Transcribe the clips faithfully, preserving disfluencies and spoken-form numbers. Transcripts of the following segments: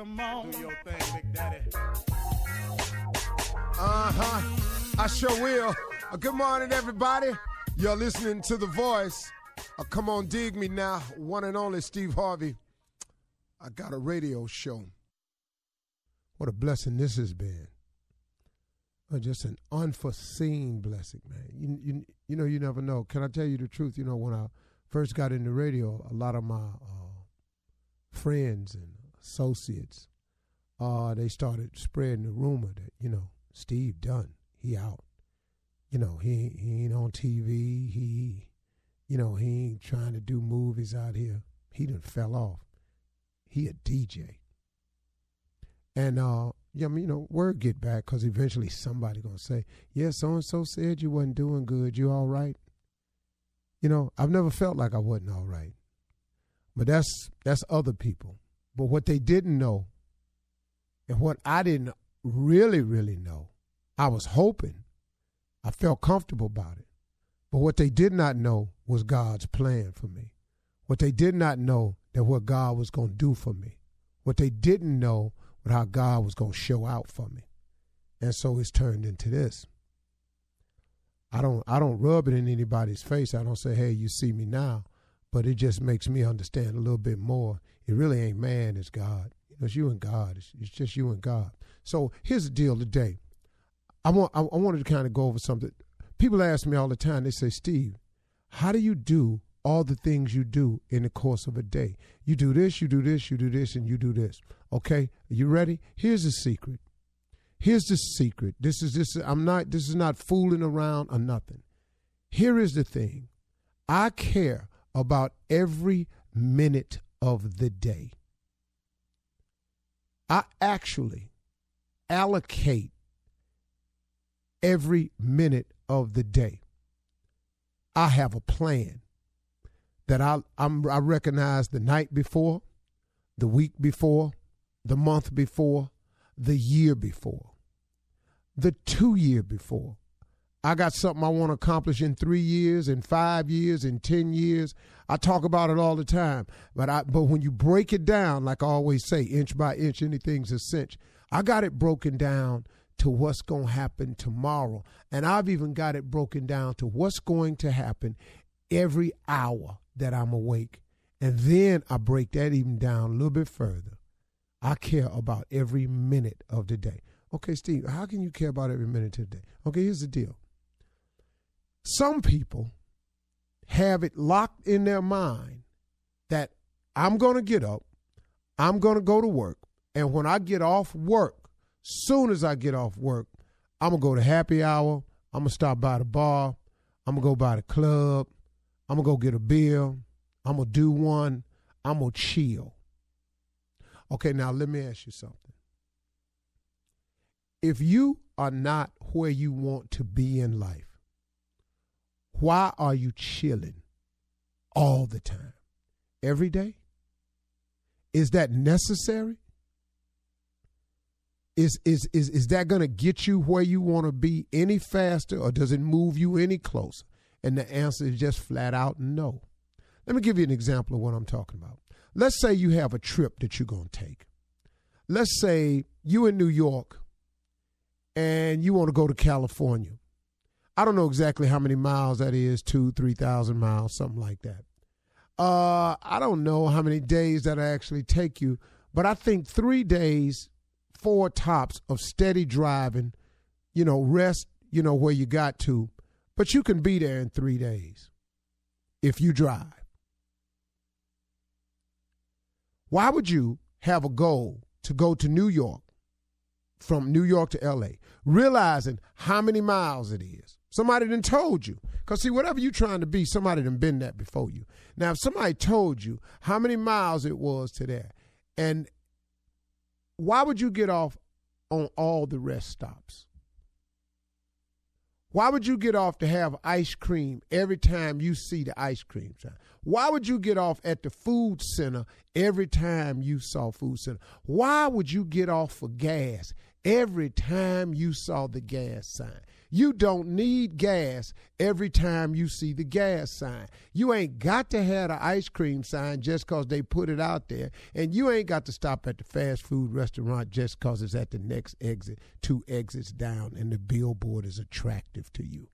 Come on. Do your thing, Big Daddy. Uh-huh. I sure will. Uh, good morning, everybody. You're listening to The Voice. Uh, come on, dig me now. One and only Steve Harvey. I got a radio show. What a blessing this has been. Uh, just an unforeseen blessing, man. You, you, you know, you never know. Can I tell you the truth? You know, when I first got into radio, a lot of my uh, friends and associates, uh, they started spreading the rumor that, you know, Steve done. He out. You know, he, he ain't on T V. He, you know, he ain't trying to do movies out here. He done fell off. He a D J. And, uh, yeah, I mean, you know, word get back because eventually somebody going to say, yeah, so-and-so said you wasn't doing good. You all right? You know, I've never felt like I wasn't all right. But that's that's other people. But what they didn't know and what I didn't really, really know, I was hoping, I felt comfortable about it. But what they did not know was God's plan for me. What they did not know that what God was going to do for me. What they didn't know was how God was going to show out for me. And so it's turned into this. I don't I don't rub it in anybody's face. I don't say, hey, you see me now. But it just makes me understand a little bit more. It really ain't man, it's God. It's you and God. It's, it's just you and God. So here's the deal today. I want I, I wanted to kind of go over something. People ask me all the time, they say, Steve, how do you do all the things you do in the course of a day? You do this, you do this, you do this, and you do this. Okay, are you ready? Here's the secret. Here's the secret. This is this. I'm not. This is not fooling around or nothing. Here is the thing. I care about every minute of the day. I actually allocate every minute of the day. I have a plan that I I'm, I recognize the night before, the week before, the month before, the year before, the two year before. I got something I want to accomplish in three years, in five years, in ten years. I talk about it all the time. But I but when you break it down, like I always say, inch by inch, anything's a cinch. I got it broken down to what's going to happen tomorrow. And I've even got it broken down to what's going to happen every hour that I'm awake. And then I break that even down a little bit further. I care about every minute of the day. Okay, Steve, how can you care about every minute of the day? Okay, here's the deal. Some people have it locked in their mind that I'm going to get up, I'm going to go to work, and when I get off work, soon as I get off work, I'm going to go to happy hour, I'm going to stop by the bar, I'm going to go by the club, I'm going to go get a beer, I'm going to do one, I'm going to chill. Okay, now let me ask you something. If you are not where you want to be in life, why are you chilling all the time? Every day? Is that necessary? Is is is is that going to get you where you want to be any faster, or does it move you any closer? And the answer is just flat out no. Let me give you an example of what I'm talking about. Let's say you have a trip that you're going to take. Let's say you in New York and you want to go to California. I don't know exactly how many miles that is, two, three thousand miles, something like that. Uh, I don't know how many days that actually take you, but I think three days, four tops of steady driving, you know, rest, you know, where you got to, but you can be there in three days if you drive. Why would you have a goal to go to New York, from New York to L A, realizing how many miles it is? Somebody done told you. Because, see, whatever you're trying to be, somebody done been that before you. Now, if somebody told you how many miles it was to there, and why would you get off on all the rest stops? Why would you get off to have ice cream every time you see the ice cream sign? Why would you get off at the food center every time you saw food center? Why would you get off for gas every time you saw the gas sign? You don't need gas every time you see the gas sign. You ain't got to have the ice cream sign just because they put it out there. And you ain't got to stop at the fast food restaurant just because it's at the next exit, two exits down, and the billboard is attractive to you.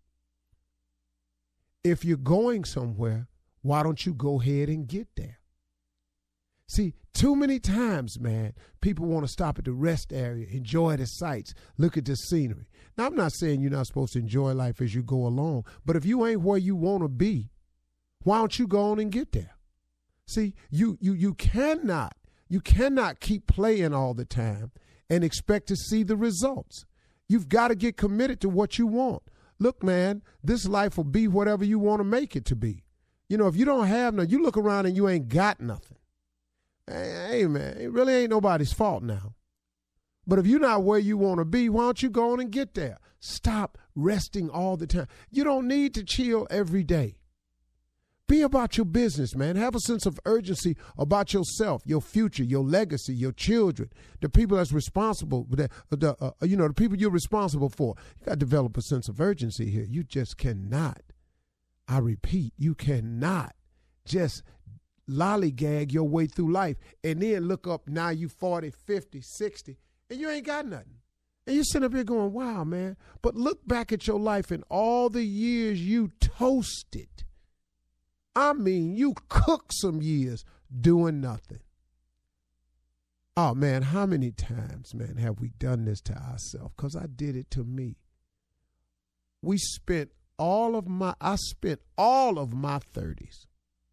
If you're going somewhere, why don't you go ahead and get there? See, too many times, man, people want to stop at the rest area, enjoy the sights, look at the scenery. Now, I'm not saying you're not supposed to enjoy life as you go along, but if you ain't where you want to be, why don't you go on and get there? See, you you you cannot, you cannot keep playing all the time and expect to see the results. You've got to get committed to what you want. Look, man, this life will be whatever you want to make it to be. You know, if you don't have nothing, you look around and you ain't got nothing. Hey, man, it really ain't nobody's fault now. But if you're not where you want to be, why don't you go on and get there? Stop resting all the time. You don't need to chill every day. Be about your business, man. Have a sense of urgency about yourself, your future, your legacy, your children, the people that's responsible, the, the uh, you know, the people you're responsible for. You got to develop a sense of urgency here. You just cannot, I repeat, you cannot just lollygag your way through life and then look up, now you forty, fifty, sixty, and you ain't got nothing. And you sit up here going, wow, man. But look back at your life and all the years you toasted. I mean, you cooked some years doing nothing. Oh, man, how many times, man, have we done this to ourselves? Because I did it to me. We spent all of my, I spent all of my thirties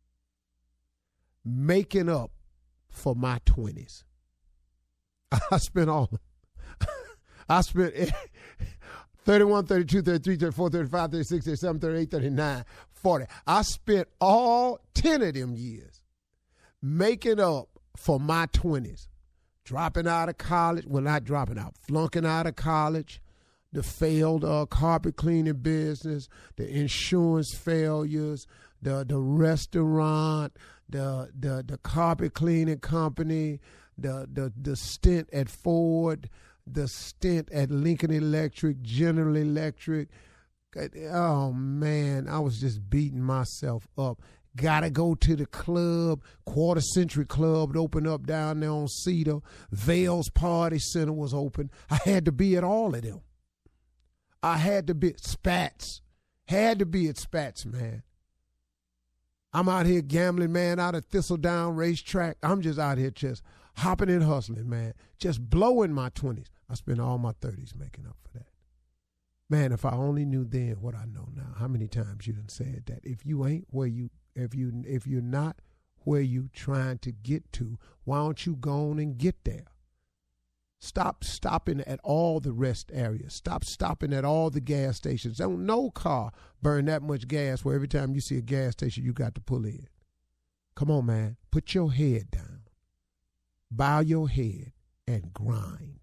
making up for my twenties. I spent all, I spent thirty-one, thirty-two, thirty-three, thirty-four, thirty-five, thirty-six, thirty-seven, thirty-eight, thirty-nine, forty. I spent all ten of them years making up for my twenties. Dropping out of college, well, not dropping out, flunking out of college, the failed uh, carpet cleaning business, the insurance failures, the the restaurant, the the the carpet cleaning company, the the the stint at Ford, the stint at Lincoln Electric, General Electric. Oh man, I was just beating myself up. Gotta go to the club, Quarter Century Club opened up down there on Cedar. Vale's Party Center was open. I had to be at all of them. I had to be at Spats. Had to be at Spats, man. I'm out here gambling, man, out at Thistledown Racetrack. I'm just out here just hopping and hustling, man. Just blowing my twenties. I spent all my thirties making up for that. Man, if I only knew then what I know now, how many times you done said that? If you ain't where you, if you, if you're not where you trying to get to, why don't you go on and get there? Stop stopping at all the rest areas. Stop stopping at all the gas stations. Don't no car burn that much gas where every time you see a gas station, you got to pull in. Come on, man. Put your head down. Bow your head and grind.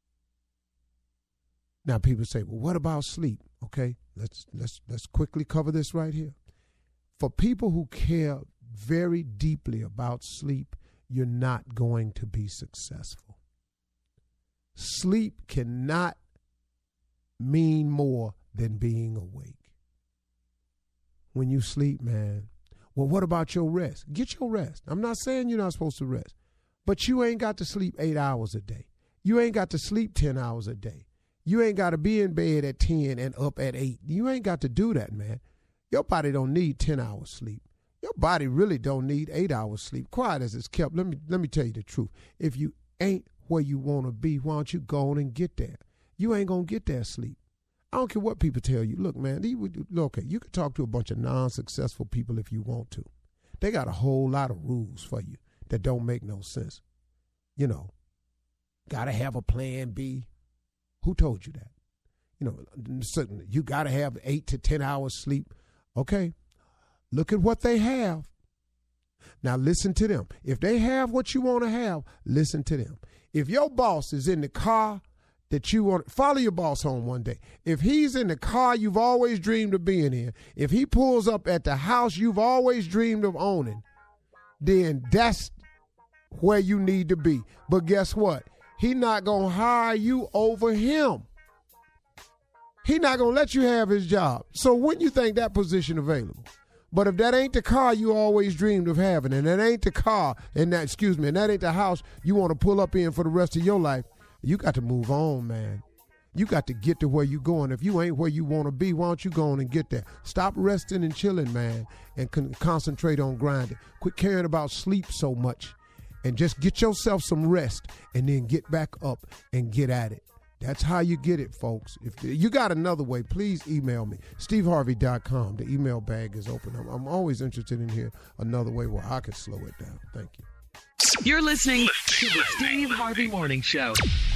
Now people say, well, what about sleep? Okay, let's let's let's quickly cover this right here. For people who care very deeply about sleep, you're not going to be successful. Sleep cannot mean more than being awake. When you sleep, man, well, what about your rest? Get your rest. I'm not saying you're not supposed to rest, but you ain't got to sleep eight hours a day. You ain't got to sleep ten hours a day. You ain't got to be in bed at ten and up at eight. You ain't got to do that, man. Your body don't need ten hours sleep. Your body really don't need eight hours sleep. Quiet as it's kept. Let me let me tell you the truth. If you ain't where you want to be, why don't you go on and get there? You ain't going to get there sleep. I don't care what people tell you. Look, man, they would, okay, you can talk to a bunch of non-successful people if you want to. They got a whole lot of rules for you that don't make no sense. You know, got to have a plan B. Who told you that? You know, certainly you got to have eight to ten hours sleep. Okay, look at what they have. Now listen to them. If they have what you want to have, listen to them. If your boss is in the car that you want, follow your boss home one day. If he's in the car you've always dreamed of being in, if he pulls up at the house you've always dreamed of owning, then that's where you need to be. But guess what? He not going to hire you over him. he not going to let you have his job. So when you think that position available? But if that ain't the car you always dreamed of having, and that ain't the car, and that, excuse me, and that ain't the house you want to pull up in for the rest of your life, you got to move on, man. You got to get to where you going. If you ain't where you want to be, why don't you go on and get there? Stop resting and chilling, man, and con- concentrate on grinding. Quit caring about sleep so much, and just get yourself some rest, and then get back up and get at it. That's how you get it, folks. If you got another way, please email me, steve harvey dot com. The email bag is open. I'm, I'm always interested in hearing another way where I can slow it down. Thank you. You're listening to the Steve Harvey Morning Show.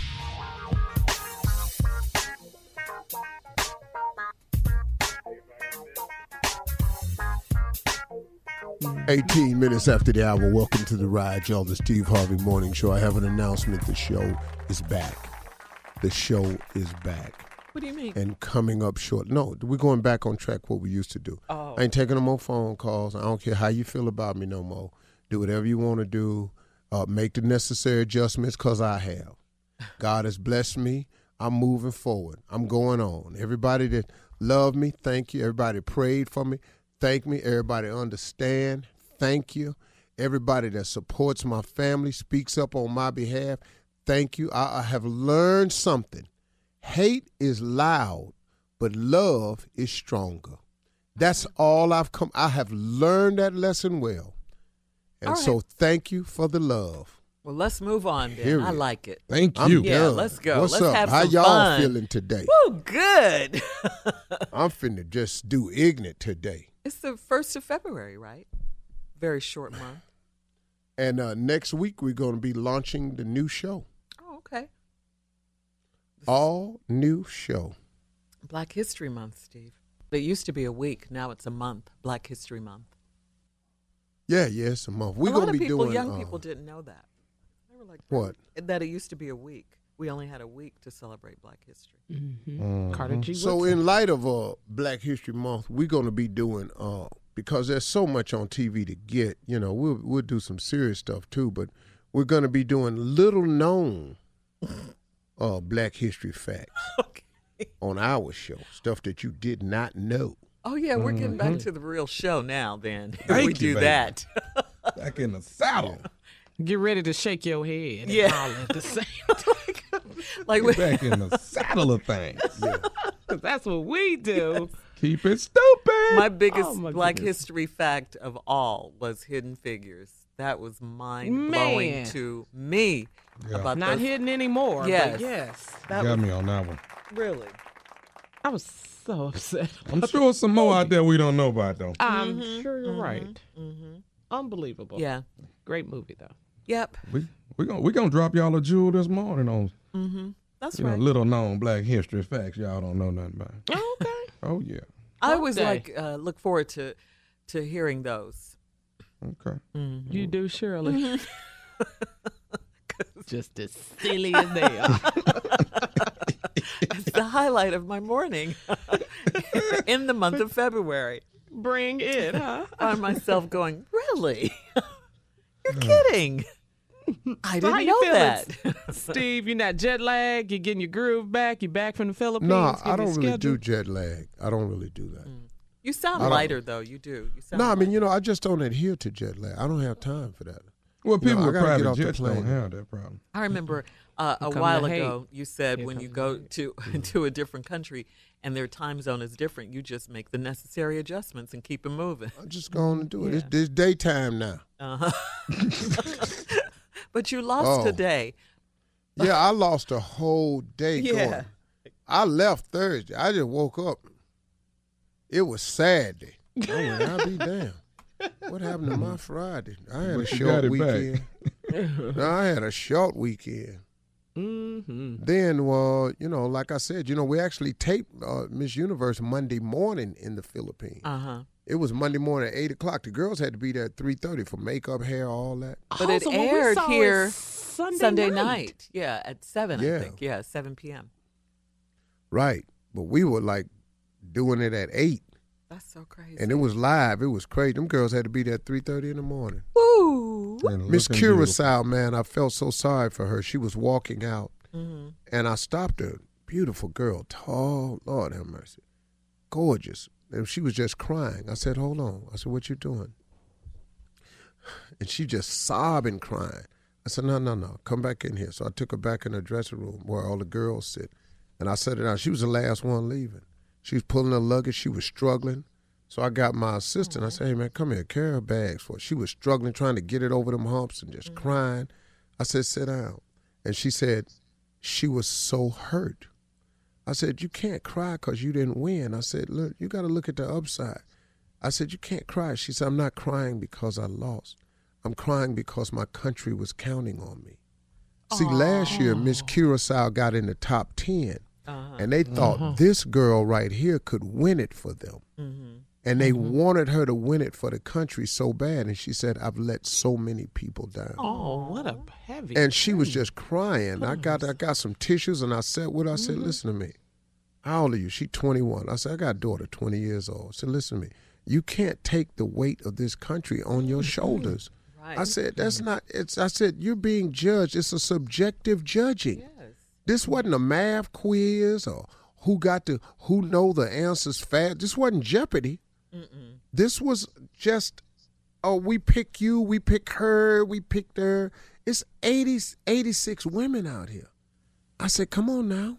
eighteen minutes after the hour, welcome to the ride, y'all. The Steve Harvey Morning Show. I have an announcement. The show is back. The show is back. What do you mean? And coming up short. No, we're going back on track what we used to do. Oh. I ain't taking no more phone calls. I don't care how you feel about me no more. Do whatever you want to do. Uh, make the necessary adjustments because I have. God has blessed me. I'm moving forward. I'm going on. Everybody that loved me, thank you. Everybody prayed for me, thank me. Everybody understand, thank you. Everybody that supports my family, speaks up on my behalf, thank you. I, I have learned something. Hate is loud, but love is stronger. That's all I've come. I have learned that lesson well. And right. so thank you for the love. Well, let's move on then. Period. I like it. Thank I'm you. Yeah, done. let's go. What's Let's up? have How some y'all fun. feeling today? Woo, good. I'm finna just do ignorant today. It's the first of February, right? Very short month. And uh, next week, we're going to be launching the new show. Oh, okay. All new show. Black History Month, Steve. It used to be a week. Now it's a month. Black History Month. Yeah, yeah, it's a month. We're a lot going to of be people, doing. young uh, people didn't know that. They were like, What? That it used to be a week. We only had a week to celebrate Black history. Mm-hmm. Mm-hmm. Carter G. So, Woodson. in light of uh, Black History Month, we're going to be doing, uh, because there's so much on T V to get, you know, we'll, we'll do some serious stuff too, but we're going to be doing little known uh, Black History facts Okay. on our show, stuff that you did not know. Oh, yeah, we're getting Mm-hmm. back to the real show now, then. If Thank we you, do baby. that. Back in the saddle. Get ready to shake your head and Yeah. holler at the same time. like, we, Back in the saddle of things. Yeah. 'Cause that's what we do. Keep it stupid. my biggest Oh, my Black goodness. history fact of all was Hidden Figures. That was mind-blowing Man. to me. Yeah. About Not those- hidden anymore. Yes. But yes. That Got was me on that one. really. I was so upset. I'm sure some more out there we don't know about, though. I'm Mm-hmm. sure you're right. Mm-hmm. Unbelievable. Yeah. Great movie, though. Yep. We we gonna we gonna drop y'all a jewel this morning on Mm-hmm. That's you right. know little known Black history facts y'all don't know nothing about. Oh, okay. Oh yeah. I Hump always day. like uh, look forward to to hearing those. Okay. Mm-hmm. You do, Shirley. Just as silly as they are. It's the highlight of my morning in the month of February. Bring it, huh? I find myself going, really? You're kidding. I So how didn't you know feeling, that. Steve, you're not jet lagged. You're getting your groove back. You're back from the Philippines. No, getting I your don't really schedule. do jet lag. I don't really do that. You sound I don't- lighter, though. You do. You sound No, I mean, lighter. you know, I just don't adhere to jet lag. I don't have time for that. Well, You know, people I with gotta get private off the jets don't plane. have that problem. I remember uh, a Here come while the hate. ago you said Here when you comes go the hate. to to a different country and their time zone is different, you just make the necessary adjustments and keep it moving. I'm just going to do it. Yeah. It's, it's daytime now. Uh-huh. But you lost Oh. today. Yeah, I lost a whole day Yeah. going. I left Thursday. I just woke up. It was Saturday. Oh, well, I'll be damned. What happened to my Friday? I had a But you short got it weekend. No, I had a short weekend. Mm-hmm. Then, well, you know, like I said, you know, we actually taped uh, Miss Universe Monday morning in the Philippines. Uh-huh. It was Monday morning at eight o'clock. The girls had to be there at three thirty for makeup, hair, all that. But it so what we aired saw here is Sunday, Sunday night. night. Yeah, at seven, I Yeah. think. Yeah, seven p.m. Right. But we were like doing it at eight. That's so crazy. And it was live. It was crazy. Them girls had to be there at three thirty in the morning. Woo! And Miss looking beautiful. Curacao, man, I felt so sorry for her. She was walking out, Mm-hmm. and I stopped her. beautiful girl, tall, Lord have mercy, gorgeous. And she was just crying. I said, hold on. I said, what you doing? And she just sobbing, crying. I said, no, no, no, come back in here. So I took her back in the dressing room where all the girls sit. And I sat her down. She was the last one leaving. She was pulling her luggage. She was struggling. So I got my assistant. I said, hey, man, come here, carry her bags for her. She was struggling, trying to get it over them humps and just mm-hmm. crying. I said, sit down. And she said she was so hurt. I said, you can't cry because you didn't win. I said, look, you got to look at the upside. I said, you can't cry. She said, I'm not crying because I lost. I'm crying because my country was counting on me. See, Aww. last year, Miss Curacao got in the top ten, uh-huh. and they thought uh-huh. this girl right here could win it for them. Mm-hmm. And they mm-hmm. wanted her to win it for the country so bad. And she said, I've let so many people down. Oh, what a heavy. And she was just crying. I got I got some tissues, and I sat with her. I said, mm-hmm. listen to me. How old are you? She's twenty-one. I said, I got a daughter, twenty years old. I said, listen to me. You can't take the weight of this country on your shoulders. Right. I said, that's not, it's. I said, you're being judged. It's a subjective judging. Yes. This wasn't a math quiz or who got to, who know the answers fast. This wasn't Jeopardy. Mm-mm. This was just, oh, we pick you, we pick her, we picked her. It's eighty, eighty-six women out here. I said, come on now.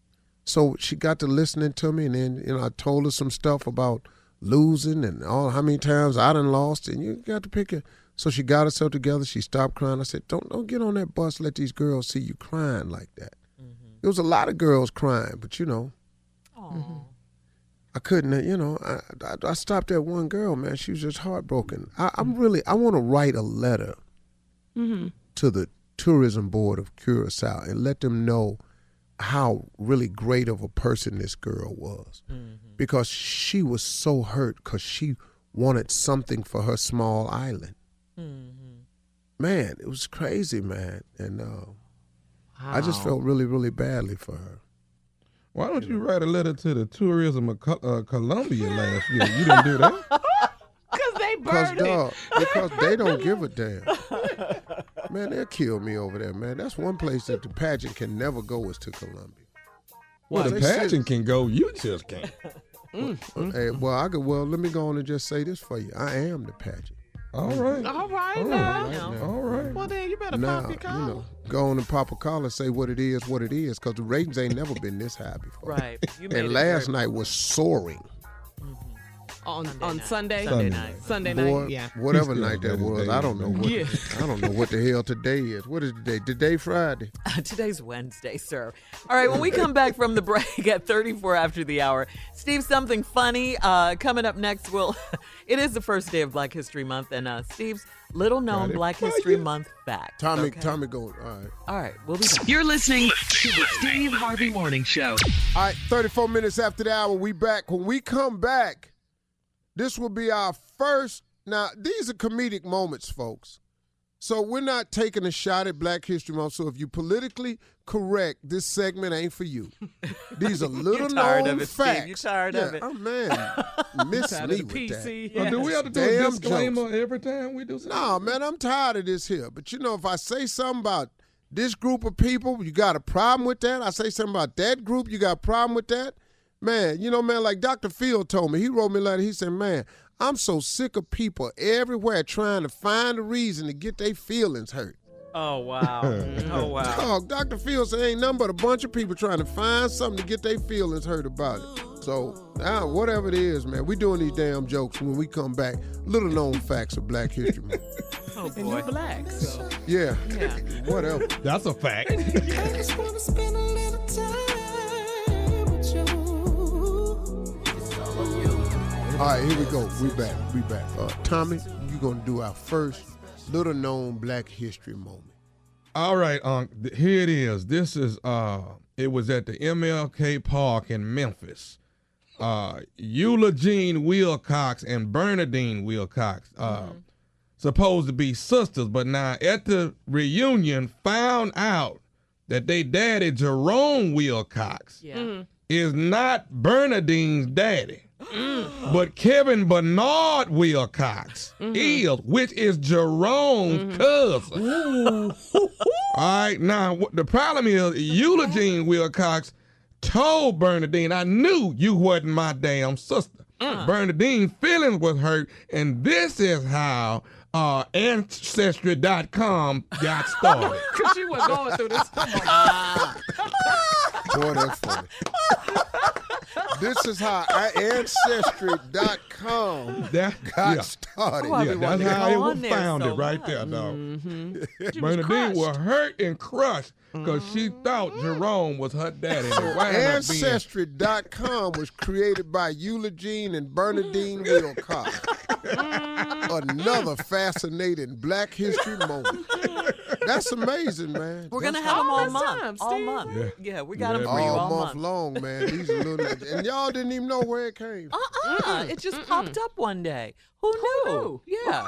So she got to listening to me, and then, you know, I told her some stuff about losing and all how many times I done lost, and you got to pick it. So she got herself together. She stopped crying. I said, don't don't get on that bus. Let these girls see you crying like that. Mm-hmm. There was a lot of girls crying, but, you know, mm-hmm. I couldn't, you know, I, I, I stopped at one girl, man. She was just heartbroken. I, I'm really, I want to write a letter mm-hmm. to the Tourism Board of Curacao and let them know how really great of a person this girl was. Mm-hmm. Because she was so hurt because she wanted something for her small island. Mm-hmm. Man, it was crazy, man. And uh, wow. I just felt really, really badly for her. Why don't you write a letter to the tourism of Co- uh, Columbia last year? You didn't do that? Because they burned dog, Because they don't give a damn. Man, they'll kill me over there, man. That's one place that the pageant can never go is to Columbia. Well, well the pageant said, can go, you just can't. Mm, mm, hey, well, I could. Well, let me go on and just say this for you. I am the pageant. All right. All right, All now. right, now. All right. Well, then you better now, pop your collar. You know, go on and pop a collar, say what it is, what it is, because the ratings ain't never been this high before. Right. You made and it last very... night was soaring. Mm-hmm. On Sunday on night. Sunday? Sunday Sunday night. Sunday Boy, night, yeah. Whatever night that was, I don't know what. Yeah. I don't know what the hell today is. What is today? Today Friday. Uh, today's Wednesday, sir. All right, when we come back from the break at thirty-four after the hour, Steve, something funny uh, coming up next. Will it is the first day of Black History Month, and uh, Steve's little known Black History Month fact. Tommy, okay? Tommy, go. All right. All right, we'll be back. You're listening to the Steve Harvey Morning Show. All right, thirty-four minutes after the hour, we back. When we come back, this will be our first. Now, these are comedic moments, folks. So we're not taking a shot at Black History Month. So if you're politically correct, this segment ain't for you. These are little tired known of it, facts. Steve. You're tired yeah, of it. Oh, man. Miss me with P C. that. Yes. Uh, do we have to do Damn a disclaimer jokes. every time we do something? No, man, I'm tired of this here. But, you know, if I say something about this group of people, you got a problem with that. I say something about that group, you got a problem with that. Man, you know, man, like Doctor Field told me, he wrote me a letter. He said, man, I'm so sick of people everywhere trying to find a reason to get their feelings hurt. Oh, wow. Oh, wow. Dog, Doctor Field said ain't nothing but a bunch of people trying to find something to get their feelings hurt about it. So, now, whatever it is, man, we doing these damn jokes when we come back. Little known facts of Black History Month. Oh, boy. And you're black, so. Yeah. Yeah. Whatever. That's a fact. I just wanna spend a little time with you. All right, here we go. We back. We back. Uh, Tommy, you're going to do our first little-known Black History moment. All right, Unc, th- here it is. This is, uh, it was at the M L K Park in Memphis. Uh, Eula Jean Wilcox and Bernadine Wilcox, uh, mm-hmm. supposed to be sisters, but now at the reunion found out that they daddy, Jerome Wilcox, Yeah. Mm-hmm. is not Bernadine's daddy. But Kevin Bernard Wilcox mm-hmm. is, which is Jerome's mm-hmm. cousin. All right, now what the problem is, Eula Jean Wilcox told Bernadine, I knew you wasn't my damn sister. Uh. Bernadine's feelings was hurt, and this is how uh, Ancestry dot com got started. Because she was going through this. Boy, that's funny. This is how Ancestry dot com That, got yeah. started. Oh, I Yeah, be that's wanting to how go it was on there founded so right much. there, dog. Mm-hmm. Bernadine was hurt and crushed because she thought Jerome was her daddy. And it wound up being- Ancestry dot com was created by Eugene and Bernadine Wilcox. Another fascinating Black History moment. That's amazing, man. We're going to That's have them all this month. time, all Steve. month. Yeah. Yeah, we got them Yeah, for you all, all month month. long, man. These little, and y'all didn't even know where it came from. Uh-uh. It just popped up one day. Who knew? Yeah.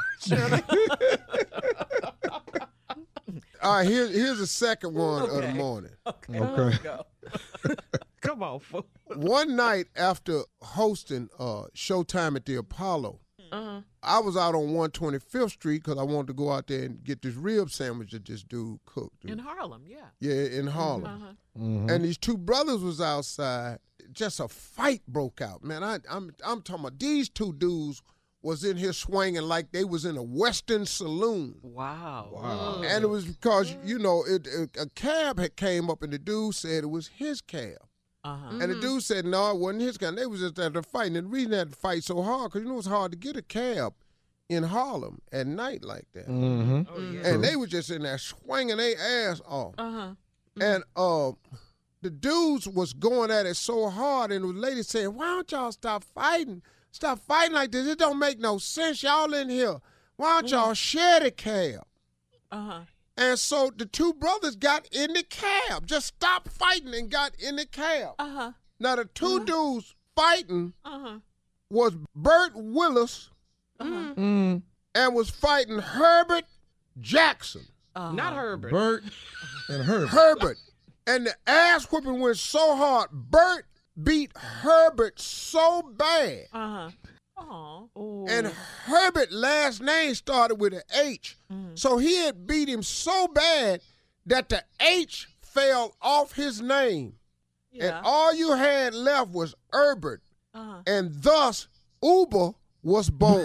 All right, here, here's the second one of the Okay. morning. Okay. Okay. Go. Come on, fool. One night after hosting uh, Showtime at the Apollo, Uh-huh. I was out on one twenty-fifth Street because I wanted to go out there and get this rib sandwich that this dude cooked. dude. In Harlem, yeah. Yeah, in Harlem. Uh-huh. Mhm. And these two brothers was outside. Just a fight broke out, man. I, I'm I'm talking about these two dudes was in here swinging like they was in a Western saloon. Wow. Wow. And it was because, you know, it, it- a cab had came up and the dude said it was his cab. Uh-huh. And the dude said, no, it wasn't his cab. They was just at the fight. And the reason they had to fight so hard, because, you know, it's hard to get a cab in Harlem at night like that. Mm-hmm. Oh, yeah. And they was just in there swinging their ass off. Uh-huh. And uh, the dudes was going at it so hard, and the lady saying, why don't y'all stop fighting? Stop fighting like this. It don't make no sense. Y'all in here. Why don't y'all share the cab? Uh-huh. And so the two brothers got in the cab. Just stopped fighting and got in the cab. Uh-huh. Now, the two dudes fighting Uh-huh. was Bert Willis Uh-huh. Mm. and was fighting Herbert Jackson. Uh-huh. Not Herbert. Bert and Herbert. Herbert. And the ass whipping went so hard, Bert beat Herbert so bad. Uh-huh. Aw. Ooh. And Herbert last name started with an H. So he had beat him so bad that the H fell off his name. Yeah. And all you had left was Herbert. Uh-huh. And thus, Uber was born.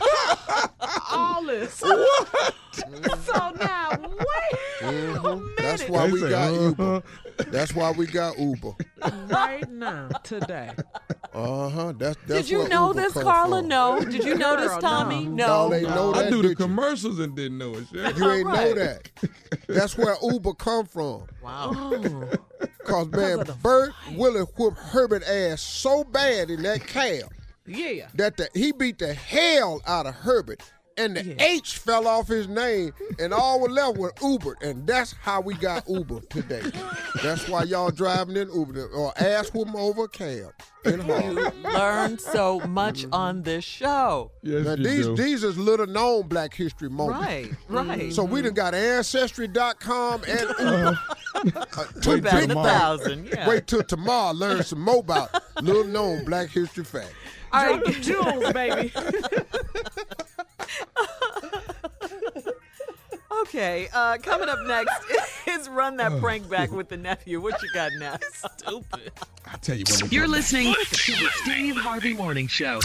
all this. So now, wait Mhm. a That's minute. why They we say, got uh-huh. Uber. That's why we got Uber. Right now, today. Uh huh. That's that's Did you where know Uber this, come Carla? from. No. Did you know this, Girl, Tommy? no. No. Y'all ain't know I that, do the did you? commercials and didn't know it. Shit. You ain't know Right. that. That's where Uber come from. Wow. Oh. Cause man, Bert Willis whooped Herbert ass so bad in that cab Yeah. that the, he beat the hell out of Herbert. And the Yeah. H fell off his name, and all we left was Uber, and that's how we got Uber today. That's why y'all driving in Uber or ass whooping over a cab in Harlem. Learned so much on this show. Yes, Now you these do. these is little known Black History moments. Right. Right. So we done got Ancestry dot com and Uber. Uh, two We're batting big a moments. thousand. Yeah. Wait till tomorrow, learn some more about little known Black History facts. All Drop right. the jewels, baby. Okay, uh, coming up next is Run That Prank Back with the nephew. What you got now? Stupid. I tell you when we You're come back. listening to the Steve Harvey Morning Show.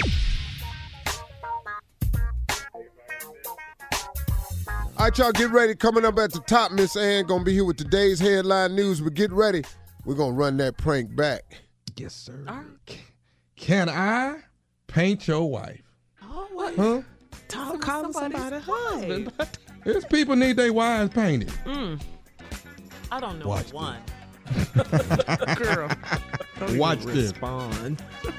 All right, y'all, get ready. Coming up at the top, Miss Ann gonna be here with today's headline news. But get ready, we're gonna run that prank back. Yes, sir. All right. Can I paint your wife? Oh, what? Huh? Talk, calling somebody husband. But There's people need their wives painted. I don't know Watch one. girl, don't Watch even this. respond.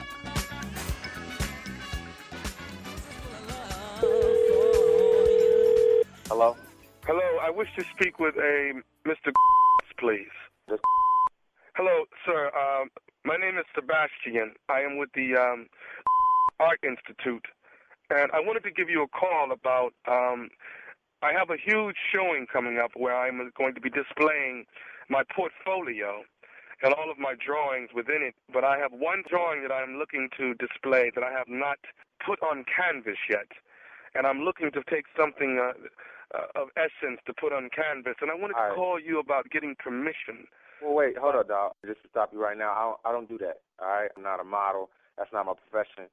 Hello? Hello, I wish to speak with a Mister please. Hello, sir. Um, my name is Sebastian. I am with the um, Art Institute, and I wanted to give you a call about, um, I have a huge showing coming up where I'm going to be displaying my portfolio and all of my drawings within it, but I have one drawing that I'm looking to display that I have not put on canvas yet, and I'm looking to take something uh, uh, of essence to put on canvas, and I wanted to All right. call you about getting permission Well, wait, hold up, dog. Just to stop you right now, I don't, I don't do that. All right, I'm not a model. That's not my profession.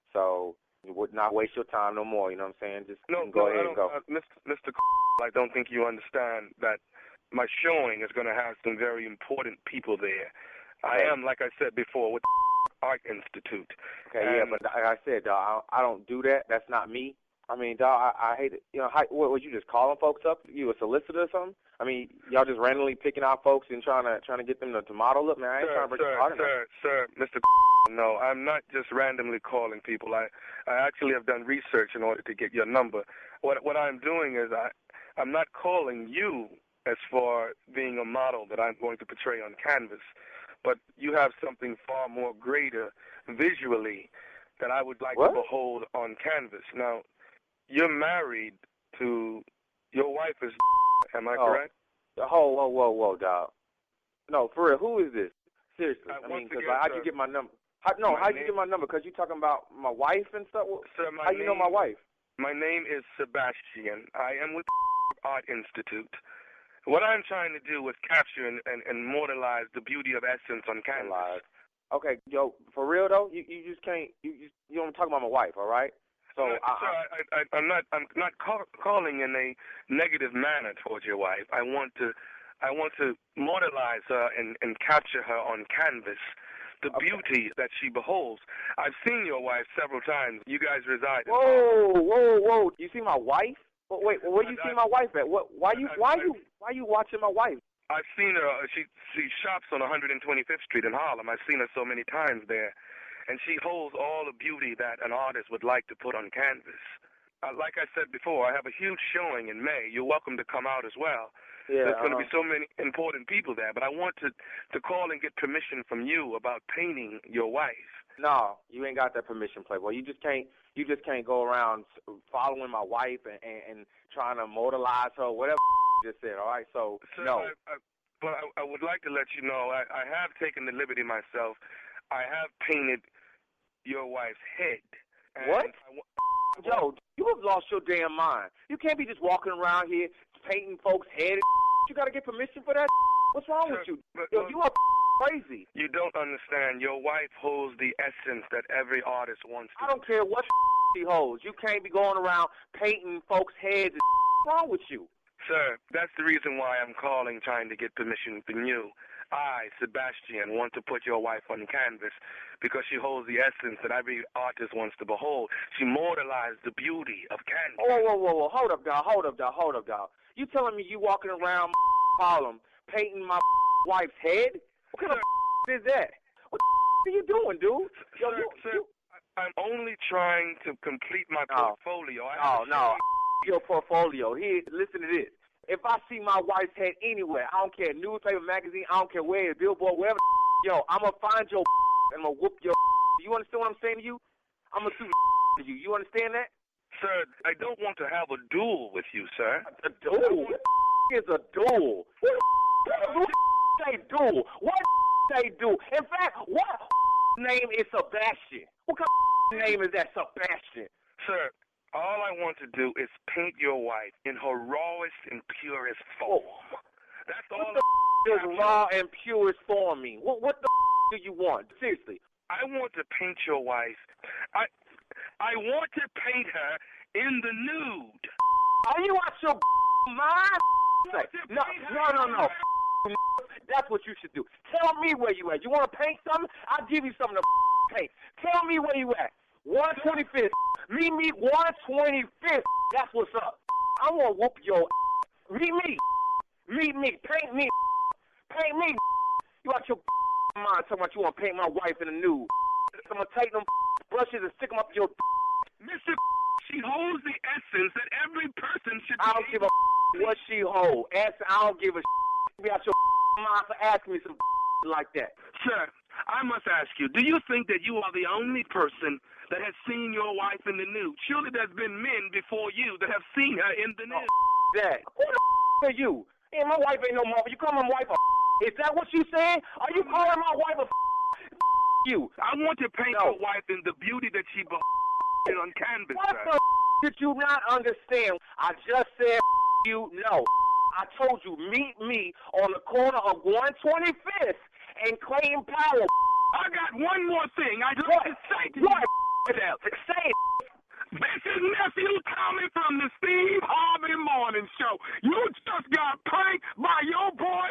So you would not waste your time no more. You know what I'm saying? Just No, you can go no, ahead I and don't, go. uh, Mister Mister I don't think you understand that my showing is going to have some very important people there. I Okay. am, like I said before, with the Art Institute. Okay, yeah, And- but like I said, dog, I don't, I don't do that. That's not me. I mean, dog, I, I hate it. You know, how, what, was you just calling folks up? You a solicitor or something? I mean, y'all just randomly picking out folks and trying to trying to get them to, to model up? Man, I ain't Sir, trying to break sir, your heart. or sir, sir, Mister No, I'm not just randomly calling people. I, I actually have done research in order to get your number. What what I'm doing is I, I'm not calling you as for being a model that I'm going to portray on canvas, but you have something far more greater visually that I would like What? to behold on canvas. Now, you're married to, your wife is, am I Oh. correct? nothing. Whoa, whoa, whoa, whoa, dog. No, for real, who is this? Seriously. Uh, I once mean, because again, like, how'd sir, you get my number? How, no, my how'd you name- get my number? Because you talking about my wife and stuff? Well, Sir, my How you know name- my wife? My name is Sebastian. I am with the Art Institute. What I'm trying to do is capture and, and, and immortalize the beauty of essence on canvas. Alive. Okay, yo, for real though, you you just can't you you, you don't talk about my wife, all right? So No, I, sir, I, I, I'm not. I'm not call, calling in a negative manner towards your wife. I want to, I want to mortalize her and, and capture her on canvas, the Okay. beauty that she beholds. I've seen your wife several times. You guys reside. in- whoa, whoa, whoa! You see my wife? Well, wait, well, where you I- see my wife at? What? Why you? I- Why I- you? Why you watching my wife? I've seen her. uh, She she shops on one hundred twenty-fifth Street in Harlem. I've seen her so many times there, and she holds all the beauty that an artist would like to put on canvas. Uh, like I said before, I have a huge showing in May. You're welcome to come out as well. Yeah, There's going to uh-huh. be so many important people there, but I want to to call and get permission from you about painting your wife. No, you ain't got that permission, Playboy. You just can't. You just can't go around following my wife and, and, and trying to immortalize her. Whatever you just said. All right. So So no. I, I, but I, I would like to let you know I, I have taken the liberty myself. I have painted your wife's head. And What? I wa- Yo, you have lost your damn mind. You can't be just walking around here painting folks' head. You got to get permission for that. What's wrong with you? But- Yo, but- you are crazy. You don't understand. Your wife holds the essence that every artist wants to. I don't care what she holds. You can't be going around painting folks' heads. What's wrong with you? Sir, that's the reason why I'm calling, trying to get permission from you. I, Sebastian, want to put your wife on canvas because she holds the essence that every artist wants to behold. She mortalized the beauty of canvas. Whoa, whoa, whoa, whoa. Hold up, dog. Hold up, dog. Hold up, dog. You telling me you walking around Harlem painting my wife's head? What kind of is that? What are you doing, dude? Yo, Sir, you, sir, you, I'm only trying to complete my No. portfolio. I No, have a no. showing- Your portfolio. Here, listen to this. If I see my wife's head anywhere, I don't care, newspaper, magazine, I don't care where it's, billboard, wherever, yo, I'm going to find your and I'm going to whoop your. You understand what I'm saying to you? I'm going to sue to you. You understand that? Sir, I don't want to have a duel with you, sir. A duel? What is a duel? What what say duel? What say duel? In fact, what name is Sebastian? What kind of name is that, Sebastian? Sir, all I want to do is paint your wife in her rawest and purest form. That's all. What the does raw and purest form mean? What what the do you want? Seriously. I want to paint your wife. I I want to paint her in the nude. Are you out your mind? No, no, no, no. That's what you should do. Tell me where you at. You want to paint something? I'll give you something to paint. Tell me where you at. one twenty-fifth. Meet me one twenty-fifth. That's what's up. I want to whoop your Meet me. Meet me. Paint me. Paint me. You out your mind talking about you want to paint my wife in the nude. I'm going to take them brushes and stick them up your. Mister She holds the essence that every person should I don't be give a what she hold. Ask, I don't give a be out your mind for asking me some like that. Sir, I must ask you, do you think that you are the only person that has seen your wife in the nude? Surely there's been men before you that have seen her in the nude. That. Who the are you? Hey, my wife ain't no mother. You call my wife a Is that what you saying? Are you calling my wife a you? I want to paint No. your wife in the beauty that she beholds on canvas, What sir. the did you not understand? I just said you no. I told you, meet me on the corner of one twenty-fifth and Clayton Powell. I got one more thing I'd What? like to say to What? you. Say it. This is nephew Tommy from the Steve Harvey Morning Show. You just got pranked by your boy.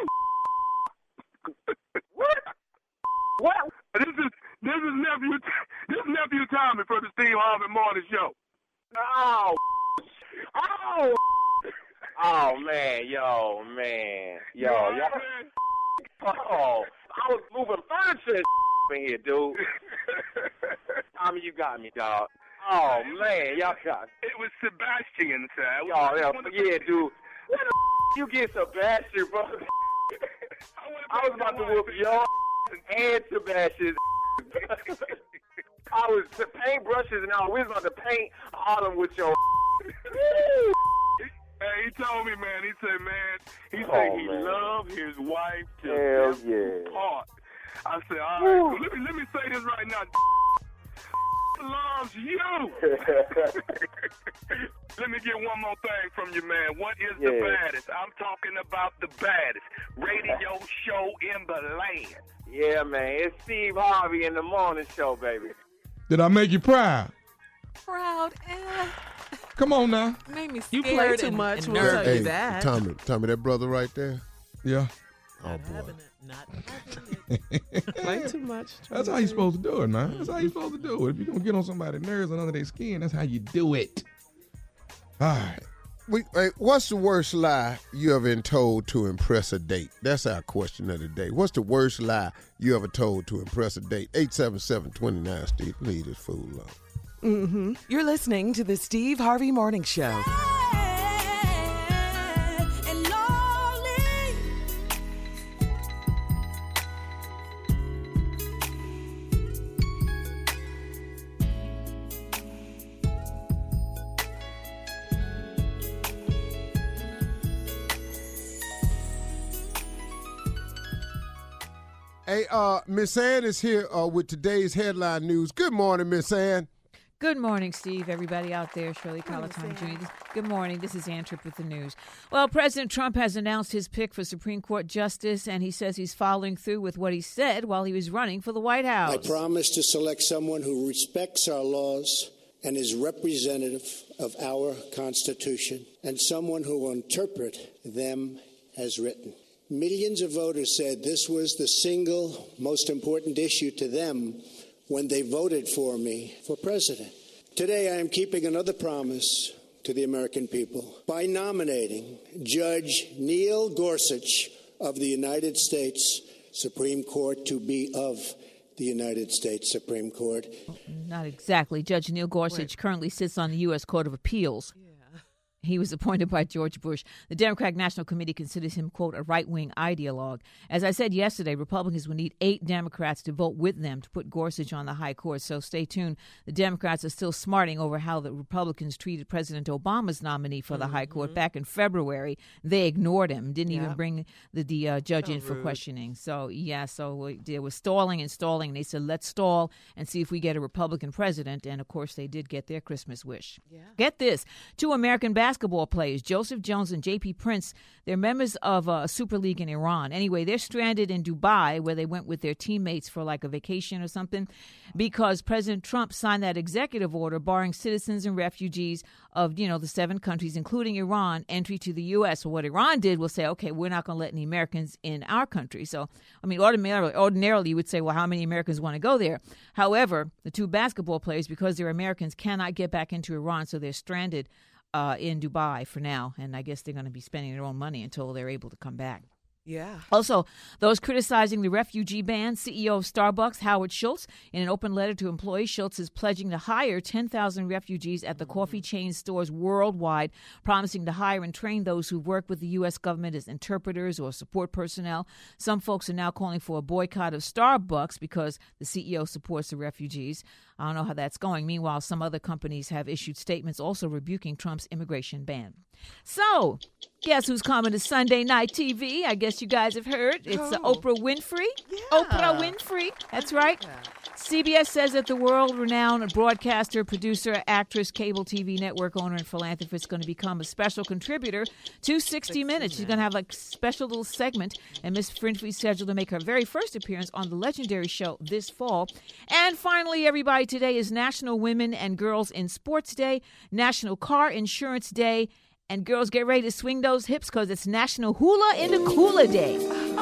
What? What? This is this is nephew this is nephew Tommy from the Steve Harvey Morning Show. Oh. Oh. Oh, man. Yo, man. Yo, Yeah, yo. man. Oh. I was moving furniture in here, dude. Tommy, you got me, dog. Oh, man. Y'all got me. It was Sebastian, sir. It Y'all, was yeah, one of the- yeah, dude. Where the you get Sebastian, bro? I was about to whoop your and Sebastian. I was the paintbrushes and all. We was about to paint Autumn with your. Hey, he told me, man. He said, man. He said Oh, he man. loved his wife to Hell death yeah. apart. I said, all right. So let me let me say this right now. Loves you. Let me get one more thing from you, man. What is the Yeah. baddest? I'm talking about the baddest radio show in the land. Yeah, man. It's Steve Harvey in the morning show, baby. Did I make you proud? Proud. Eh, Come on now. made me You scared play too and, much. and We'll nervous. tell you Hey, that. Tommy, Tommy, that brother right there. Yeah. Oh Not boy. having it. Not having it. Play too much. That's how you supposed to do it, man. That's how you supposed to do it. If you're going to get on somebody's nerves and under their skin, that's how you do it. All right. We, hey, what's the worst lie you ever been told to impress a date? That's our question of the day. What's the worst lie you ever told to impress a date? eight seven seven, two nine, Steve. Leave this fool alone. Mm-hmm. You're listening to the Steve Harvey Morning Show. And lonely. Hey, uh, Miss Ann is here uh, with today's headline news. Good morning, Miss Ann. Good morning, Steve. Everybody out there, Shirley Collatine Junior Good morning. This is Ann Tripp with the news. Well, President Trump has announced his pick for Supreme Court Justice, and he says he's following through with what he said while he was running for the White House. I promise to select someone who respects our laws and is representative of our Constitution, and someone who will interpret them as written. Millions of voters said this was the single most important issue to them when they voted for me for president. Today, I am keeping another promise to the American people by nominating Judge Neil Gorsuch of the United States Supreme Court to be of the United States Supreme Court. Not exactly. Judge Neil Gorsuch currently sits on the U S Court of Appeals. He was appointed by George Bush. The Democratic National Committee considers him, quote, a right-wing ideologue. As I said yesterday, Republicans would need eight Democrats to vote with them to put Gorsuch on the high court. So stay tuned. The Democrats are still smarting over how the Republicans treated President Obama's nominee for the mm-hmm. high court back in February. They ignored him, didn't yeah. even bring the, the uh, judge so in for rude. questioning. So, yeah, so they were stalling and stalling. And they said, let's stall and see if we get a Republican president. And, of course, they did get their Christmas wish. Yeah. Get this. Two American basketball Basketball players, Joseph Jones and J P Prince, they're members of a super league in Iran. Anyway, they're stranded in Dubai where they went with their teammates for like a vacation or something because President Trump signed that executive order barring citizens and refugees of, you know, the seven countries, including Iran, entry to the U S. So what Iran did was say, okay, we're not going to let any Americans in our country. So, I mean, ordinarily, ordinarily you would say, well, how many Americans want to go there? However, the two basketball players, because they're Americans, cannot get back into Iran, so they're stranded Uh, in Dubai for now, and I guess they're going to be spending their own money until they're able to come back. Yeah. Also, those criticizing the refugee ban, C E O of Starbucks, Howard Schultz, in an open letter to employees, Schultz is pledging to hire ten thousand refugees at the mm-hmm. coffee chain stores worldwide, promising to hire and train those who work with the U S government as interpreters or support personnel. Some folks are now calling for a boycott of Starbucks because the C E O supports the refugees. I don't know how that's going. Meanwhile, some other companies have issued statements also rebuking Trump's immigration ban. So, guess who's coming to Sunday Night T V? I guess you guys have heard. It's uh, Oprah Winfrey. Yeah. Oprah Winfrey. That's right. Yeah. C B S says that the world-renowned broadcaster, producer, actress, cable T V network owner, and philanthropist is going to become a special contributor to sixty minutes. She's going to have like a special little segment, and Miss Winfrey's scheduled to make her very first appearance on the legendary show this fall. And finally, everybody, today is National Women and Girls in Sports Day, National Car Insurance Day, and girls, get ready to swing those hips because it's National Hula in the Cooler Day.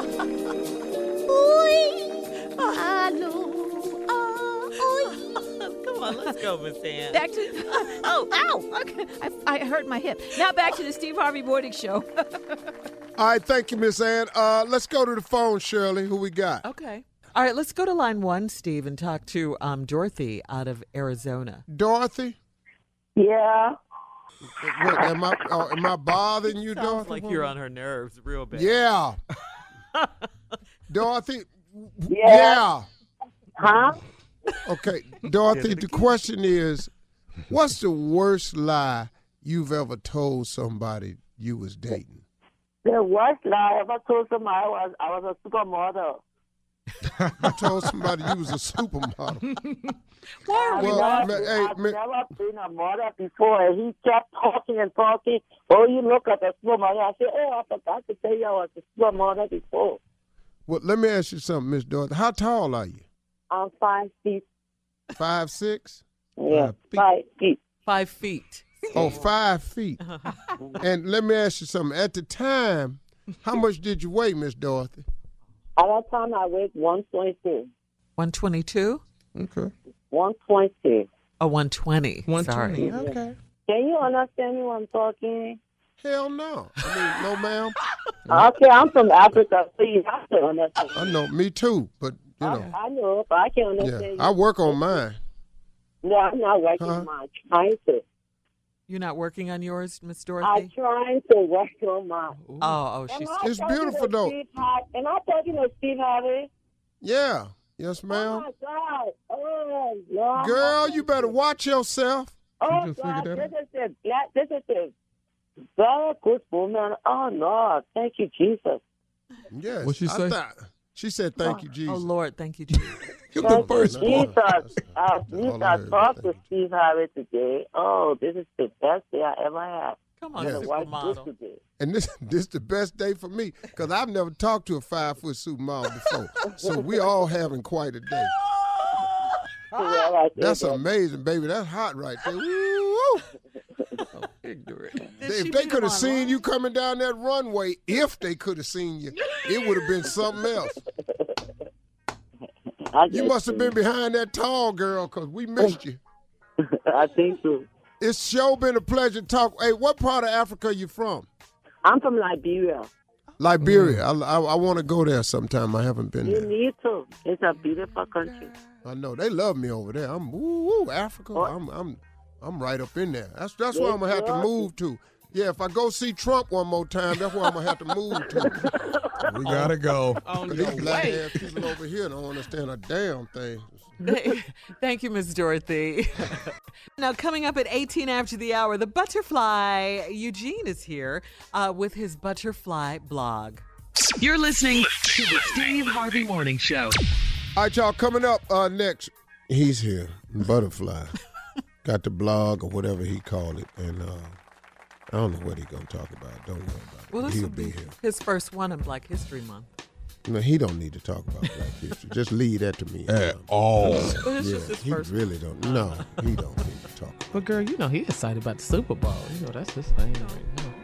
Come on, let's go, Miss Ann. Back to oh, ow! Okay, I, I hurt my hip. Now back to the Steve Harvey Morning Show. All right, thank you, Miss Ann. Uh, let's go to the phone, Shirley. Who we got? Okay. All right, let's go to line one, Steve, and talk to um, Dorothy out of Arizona. Dorothy? Yeah. What, am I oh, am I bothering you, Sounds Dorothy? like you're on her nerves real bad. Yeah. Dorothy? Yeah. Yeah. Huh? Okay, Dorothy, the question is, what's the worst lie you've ever told somebody you was dating? The worst lie I ever told somebody was I was a supermodel. You told somebody you was a supermodel. Why? I've, Well, never, ma- hey, I've ma- never been a model before. And he kept talking and talking. Oh, you look at the supermodel. I said, oh, I forgot to tell you I was a supermodel before. Well, let me ask you something, Miss Dorothy. How tall are you? I'm five feet. Five, six? Yeah, five feet. Five feet. Oh, five feet. And let me ask you something. At the time, how much did you weigh, Miss Dorothy? At that time, I weighed one twenty-two. one twenty-two? Okay. one twenty. Oh, one twenty. one Sorry. twenty. Okay. Can you understand me when I'm talking? Hell no. I mean, no, ma'am. Okay, I'm from Africa, so you have to understand. I know, me too, but, you I, know. I know, but I can't Yeah, understand I you. work on mine. No, I'm not working Huh? much. Trying to. You're not working on yours, Miss I'm Dorothy? trying to work on mine. Oh, oh, Am she's... I It's talking beautiful, to though. Steve Har- Am I talking to Steve Harvey? Yeah. Yes, Oh, ma'am. my God. Oh, Lord. Girl, you better watch yourself. Oh, just God. figured This that is the black. This is the very good woman. Oh, Lord. Thank you, Jesus. Yes. What'd she I say? thought- she said, thank you, Jesus. Oh, Lord, thank you, Jesus. You're the Thank you, first one. Jesus. That's- I that's need all I to heard. talk to Thank you. Steve Harvey today. Oh, this is the best day I ever had. Come on, Yes. The wife supermodel. today. And this this the best day for me because I've never talked to a five foot supermodel before. So we all having quite a day. Well, I said That's that. amazing, baby. That's hot right there. Woo! Ignorant. If they could have seen you coming down that runway, if they could have seen you, it would have been something else. I You just must have been behind that tall girl because we missed you. I think so. It's sure been a pleasure to talk. Hey, what part of Africa are you from? I'm from Liberia. Liberia. I, I, I want to go there sometime. I haven't been You there. need to. It's a beautiful country. I know they love me over there. I'm woo, woo Africa. Oh. I'm I'm I'm right up in there. That's that's where Yes, I'm gonna have to you are. move to. Yeah, if I go see Trump one more time, that's where I'm gonna have to move to. We gotta go. On These your black way. ass people over here don't understand a damn thing. Thank you, Miss Dorothy. Now, coming up at eighteen after the hour, the butterfly Eugene is here uh, with his butterfly blog. You're listening to the Steve Harvey Morning Show. All right, y'all, coming up uh, next. He's here, Butterfly. Got the blog or whatever he called it, and uh, I don't know what he's gonna talk about. Don't worry about it. Well, this He'll will be be here. his first one in Black History Month. No, he don't need to talk about Black history. Just leave that to me. At all. But it's Yeah, just his he first really don't. No, he don't need to talk. But girl, you know he excited about the Super Bowl. You know that's his thing right now.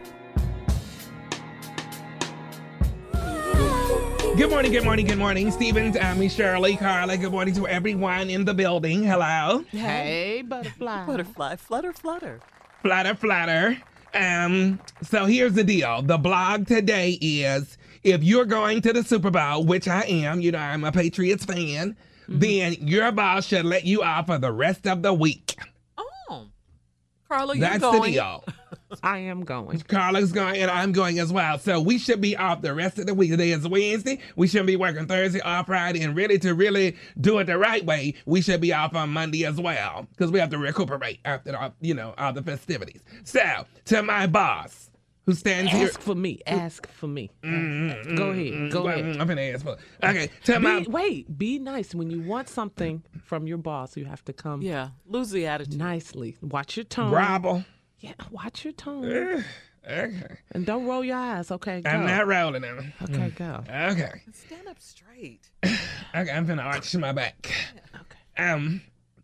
Good morning, good morning, good morning. Stephen, Tammy, Shirley, Carla. Good morning to everyone in the building. Hello. Hey, butterfly. Butterfly, flutter, flutter. Flatter, flatter. Um, so here's the deal. The blog today is if you're going to the Super Bowl, which I am, you know, I'm a Patriots fan, Mm-hmm. then your boss should let you off for the rest of the week. Oh, Carla, you're That's going. the deal. I am going. Carla's going and I'm going as well. So we should be off the rest of the week. Today is Wednesday. We shouldn't be working Thursday or Friday. And really, to really do it the right way, we should be off on Monday as well because we have to recuperate after, the, you know, all the festivities. So to my boss, who stands here. Ask for me. Ask for me. Mm, Go mm, ahead. mm, Go well, ahead. I'm gonna ask for. Okay, tell Be, my. wait, be nice. When you want something from your boss, you have to come Yeah, lose the attitude. nicely. Watch your tone. Bravo. Yeah, watch your tone. Eh, Okay. And don't roll your eyes, okay? Go. I'm not rolling them. Okay, go. Okay. Stand up straight. Okay, I'm gonna arch my back. Okay. Um,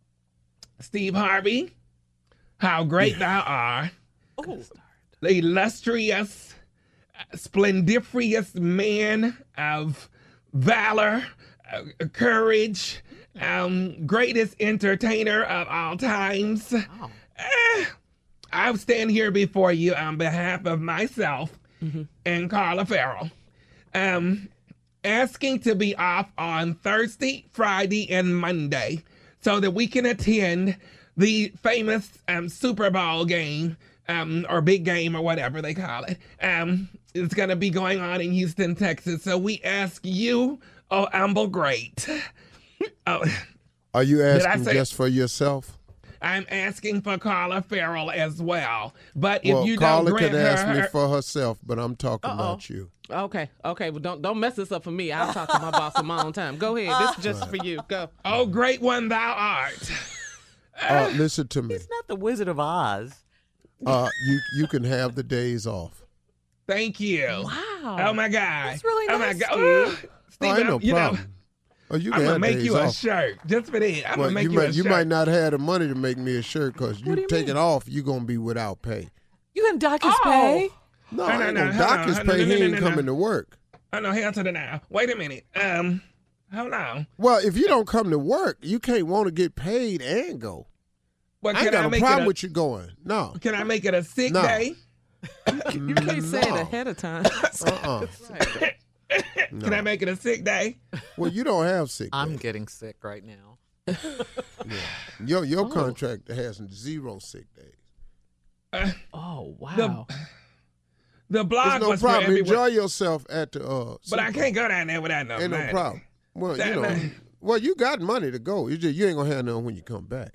Steve Harvey, how great thou art. Oh, The illustrious, splendiferous man of valor, uh, courage, um, greatest entertainer of all times. wow. Eh, I stand here before you on behalf of myself and Carla Farrell, um, asking to be off on Thursday, Friday, and Monday so that we can attend the famous um, Super Bowl game, um, or big game, or whatever they call it. Um, it's going to be going on in Houston, Texas. So we ask you, oh, humble great. Oh, Are you Did I asking say- just for yourself? I'm asking for Carla Farrell as well. But if well, you Carla don't grant could ask her, me for herself, but I'm talking Uh-oh. about you. Okay, okay. Well, don't don't mess this up for me. I'll talk to my boss on my own time. Go ahead. This is just for you. Go. oh, great one thou art. Uh, listen to me. He's not the Wizard of Oz. Uh, you you can have the days off. Thank you. Wow. Oh my God. That's really oh nice, my God. Steve. Ooh, Steve, oh, ain't no you know, problem. oh, you can I'm gonna have make days you a off. shirt just for that. I'm Well, gonna make you, you, might, a you shirt. might not have the money to make me a shirt because you, do you take mean? it off, you're going to be without pay. You can dock his Oh. pay. No, No, I no, ain't no, gonna hold dock on, his hold on, pay. no, He no, ain't no, no. coming to work. Oh no, hell to the now. Wait a minute. Um, hold on. Well, if you don't come to work, you can't want to get paid and go. Well, I can ain't got I no make problem it a, with you going. No. Can I make it a sick No. day? You can't say it No. ahead of time. Uh-uh. Can I make it a sick day? Well, you don't have sick I'm days. getting sick right now. Your, Oh. your contract has zero sick days. Uh, Oh wow. the the blog There's no was for problem. everyone, Enjoy yourself at the uh but I Super can't go down there without no Ain't no money. problem. Well, That you know, man- well, you got money to go. You just you ain't gonna have none when you come back.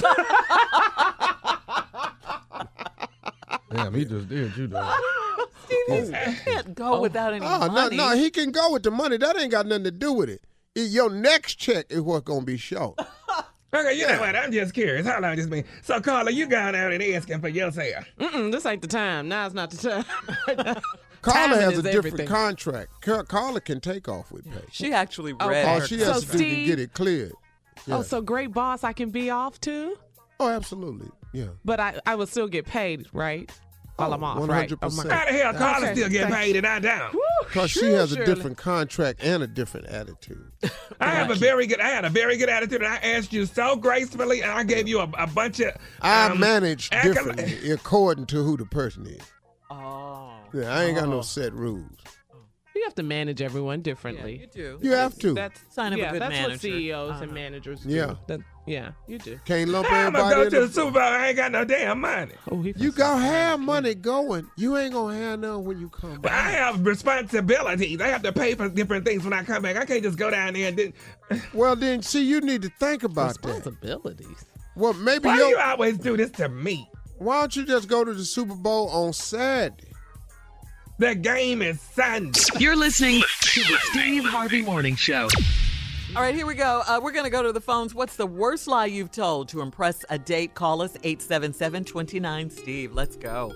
Damn, he just did you, though. Steve, you can't go without any Oh no, money. no, he can go with the money. That ain't got nothing to do with it. It- Your next check is what's gonna be short. Okay, you Yeah. know what? I'm just curious. How long this been? So, Carla, you going out and asking for yourself. Mm-mm, this ain't the time. Now's not the time. Carla Timing has is a different everything. contract. Car- Carla can take off with pay. She actually read Okay. All her she So, has to do is Steve- get it cleared. Yeah. Oh, so great boss, I can be off too, Oh, absolutely. Yeah. but I I will still get paid, right? While I'm off, one right? hundred Oh, my percent. God. How the hell Carla Okay, still get thank- paid and I don't? Because she has a different contract and a different attitude. I have a very good. I had a very good attitude, and I asked you so gracefully, and I gave you a, a bunch of. I um, manage accolades. differently according to who the person is. Oh. Yeah, I ain't got no Oh. set rules. You have to manage everyone Yeah, differently. you do. You have to. That's Sign of a yeah, good that's manager. what C E Os Uh-huh. and managers do. Yeah. That- yeah, you do. Can't lump How I'm gonna everybody go in to the the- Super Bowl? I ain't got no damn money. Oh, he You gonna have money going. You ain't gonna have none when you come But I back. have responsibilities. I have to pay for different things when I come back. I can't just go down there and. Then, Well, then, see, you need to think about that. Responsibilities. Well, maybe why do you. you always do this to me? Why don't you just go to the Super Bowl on Saturday? The game is Sunday. You're listening to the Steve Harvey Morning Show. All right, here we go. Uh, we're going to go to the phones. What's the worst lie you've told to impress a date? Call us eight seven seven, two nine, Steve. Let's go.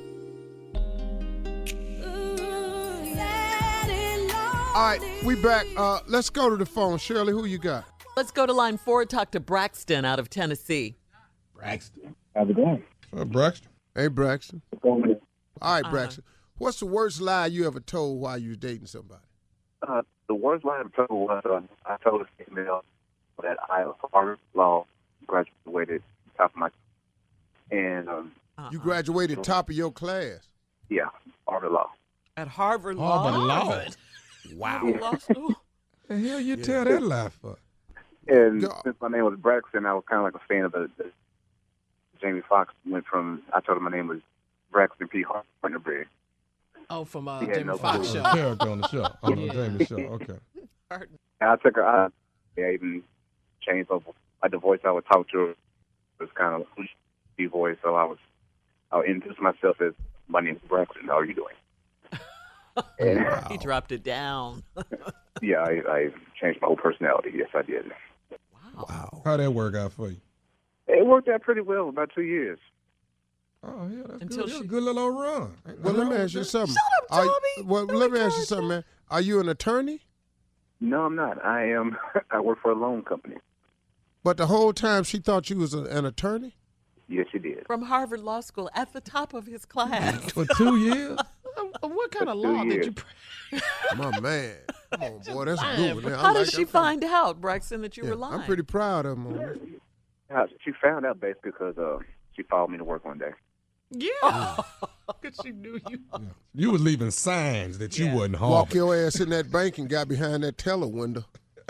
All right, we back. Uh, let's go to the phone. Shirley, who you got? Let's go to line four. Talk to Braxton out of Tennessee. Braxton. How's it going? What's up, Braxton? Hey, Braxton. Going with All right, Uh-huh. Braxton. What's the worst lie you ever told while you was dating somebody? Uh, the worst line I told was uh, I told a female that I was Harvard Law, graduated top of my, and um, Uh-uh. You graduated top of your class. yeah, Harvard Law. At Harvard Law. Harvard Law. Harvard. Wow. Law school. The hell you tell that lie for? And Go- since my name was Braxton, I was kind of like a fan of the, the Jamie Foxx. Went from I told him my name was Braxton P. Hardenberry. Oh, from uh, He had Jamie no Foxx clue. show. Character on the show. On the Yeah. Jamie show. Okay. And I took her. I, I even changed over. Like the voice I would talk to her was kind of a voice, so I was I would introduce myself as My name's Braxton. How are you doing? And, He dropped it down. yeah, I, I changed my whole personality. Yes, I did. Wow. How'd that work out for you? It worked out pretty well, about two years. Oh, yeah, that's Until good. That's she- a good little old run. Ain't Well, nothing let me wrong ask you with something. Shut up, Are- Tommy. well, Don't let me ask you encourage something, that. man. Are you an attorney? No, I'm not. I am. I work for a loan company. But the whole time she thought you was a, an attorney? Yes, you did. From Harvard Law School at the top of his class. that. For two years? Uh, What kind of For two law did years. you? Pre- My man. Come on, boy. That's a good one. there. I How like did she that. find out, Braxton, that you Yeah, were lying? I'm pretty proud of him on that. Uh, she found out basically because uh, she followed me to work one day. yeah. Because she knew you. You was leaving signs that you Yeah. wasn't home. Walk your ass in that bank and got behind that teller window.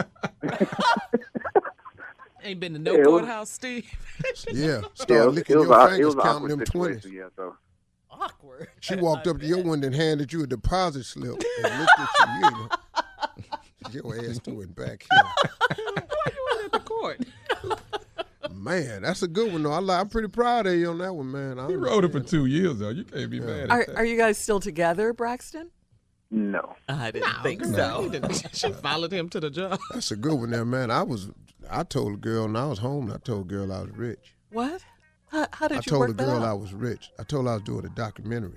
Ain't been to no Yeah, it was- courthouse, Steve. Yeah. Yeah, Start it was, licking it was, your a, it fingers, was an counting awkward them situation. twenties. Yeah, so Awkward. She walked up to your window and handed you a deposit slip and looked at you. You know. Your ass threw it back here. Why you went at the court? Man, that's a good one, though. I li- I'm pretty proud of you on that one, man. I You rode it for two years, though. You can't be mad at Are, that. are you guys still together, Braxton? no. I didn't think He so. didn't- She followed him to the job. That's a good one there, man. I was, I told a girl when I was home, I told a girl I was rich. What? How, how did I you told work a girl that I out? was rich. I told her I was doing a documentary.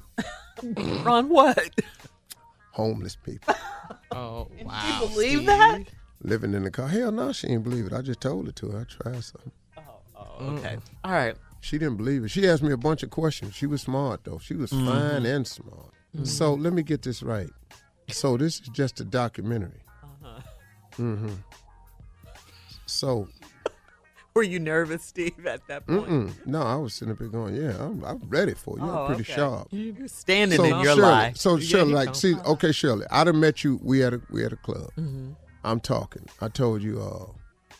On what? Homeless people Oh, Did wow. you believe Steve. that? living in the car. Hell no, she didn't believe it. I just told it to her. I tried something. Okay. All right. She didn't believe it. She asked me a bunch of questions. She was smart, though. She was fine and smart. So let me get this right. So this is just a documentary. Uh-huh. Mm-hmm. So, Were you nervous, Steve, at that point? mm-mm. no, I was sitting up here going, yeah, I'm, I'm ready for you. Oh, I'm pretty okay. sharp. You're standing So in your Shirley, lie. so Yeah, Shirley, he like, come. see, okay, Shirley, I done met you. We at a we at a club. Mm-hmm. I'm talking. I told you, uh,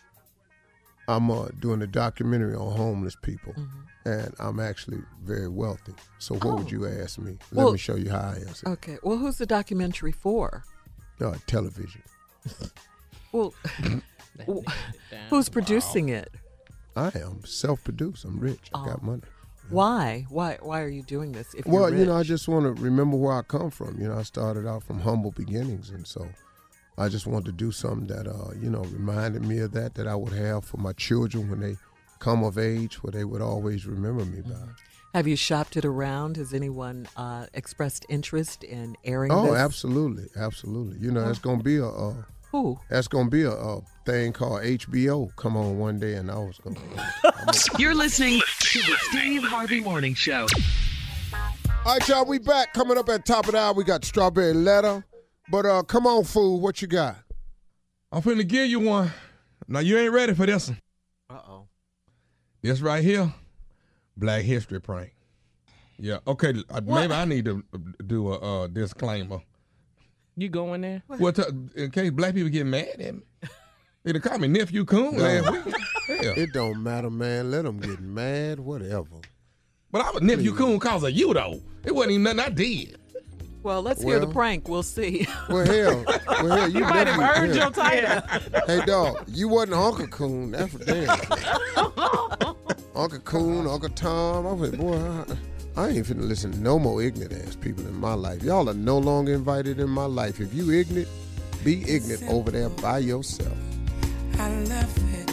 I'm uh, doing a documentary on homeless people, and I'm actually very wealthy. So what would Mm-hmm. Oh. you ask me? Let Well- me show you how I answer. Okay. Well, who's the documentary for? Uh, television. Well, w- who's producing it? I am self-produced. I'm rich. I got Oh. money. Why? Why? Why are you doing this? If Well, you're you know, I rich? just want to remember where I come from. You know, I started out from humble beginnings, and so I just wanted to do something that, uh, you know, reminded me of that, that I would have for my children when they come of age, where they would always remember me by. Have you shopped it around? Has anyone uh, expressed interest in airing Oh, this? absolutely, absolutely. You know, there's gonna be a, uh, Who? that's gonna be a, a thing called H B O come on one day, and I was gonna. You're listening to the Steve Harvey Morning Show. All right, y'all, we back. Coming up at the top of the hour, we got Strawberry Letter. But uh, come on, fool, what you got? I'm finna give you one. Now, you ain't ready for this one. Uh-oh. This right here, Black History prank. Yeah, okay, uh, maybe I need to do a uh, disclaimer. You going there? Well, t- in case black people get mad at me. They done called me Nephew Coon last week. Hell. It don't matter, man. Let them get mad, whatever. But I was Nephew Coon cause of you, though. It wasn't even nothing I did. Well, let's hear the Well- prank. We'll see. Well, hell, well, hell, you, You might have definitely- earned hell. your title. Hey, dog, you wasn't Uncle Coon. That's for damn sure. Uncle Coon, Uncle Tom. I was like, boy, I, I ain't finna listen to no more ignorant ass people in my life. Y'all are no longer invited in my life. If you ignorant, be ignorant over there by yourself. I love it.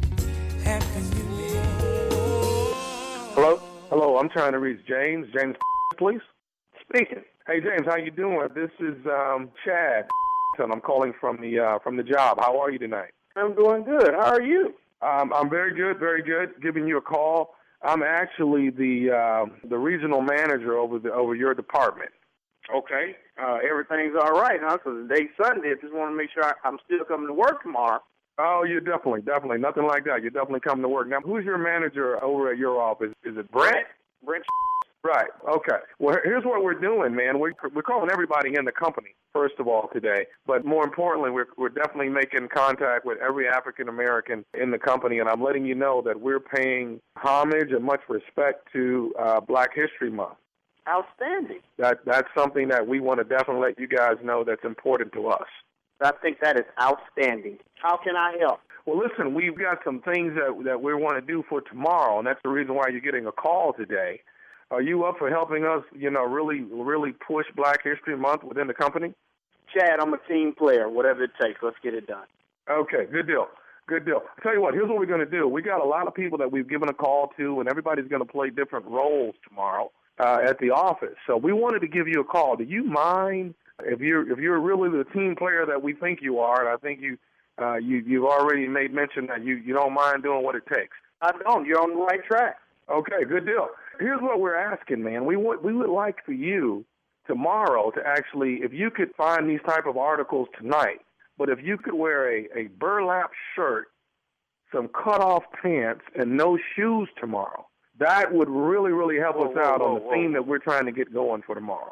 Hello? Hello, I'm trying to reach James. James, please? Speaking. Hey, James, how you doing? This is um, Chad, and I'm calling from the uh, from the job. How are you tonight? I'm doing good. How are you? Um, I'm very good, very good. Giving you a call. I'm actually the uh, the regional manager over the over your department. Okay. Uh, everything's all right, huh? Because today's Sunday. I just want to make sure I, I'm still coming to work tomorrow. Oh, you're definitely, definitely. Nothing like that. You're definitely coming to work. Now, who's your manager over at your office? Is it Brett? Brent. Right. Okay. Well, here's what we're doing, man. We're, we're calling everybody in the company, first of all, today. But more importantly, we're, we're definitely making contact with every African-American in the company, and I'm letting you know that we're paying homage and much respect to uh, Black History Month. Outstanding. That That's something that we want to definitely let you guys know that's important to us. I think that is outstanding. How can I help? Well, listen, we've got some things that that we want to do for tomorrow, and that's the reason why you're getting a call today. Are you up for helping us, you know, really, really push Black History Month within the company? Chad, I'm a team player. Whatever it takes, let's get it done. Okay, good deal. Good deal. I'll tell you what, here's what we're going to do. We got a lot of people that we've given a call to, and everybody's going to play different roles tomorrow uh, at the office. So we wanted to give you a call. Do you mind if you're if you're really the team player that we think you are, and I think you uh, you you've already made mention that you, you don't mind doing what it takes? I don't. You're on the right track. Okay, good deal. Here's what we're asking, man. We want we would like for you tomorrow to actually, if you could find these type of articles tonight, but if you could wear a, a burlap shirt, some cut-off pants, and no shoes tomorrow, that would really, really help Whoa, us whoa, out whoa, on the whoa. theme that we're trying to get going for tomorrow.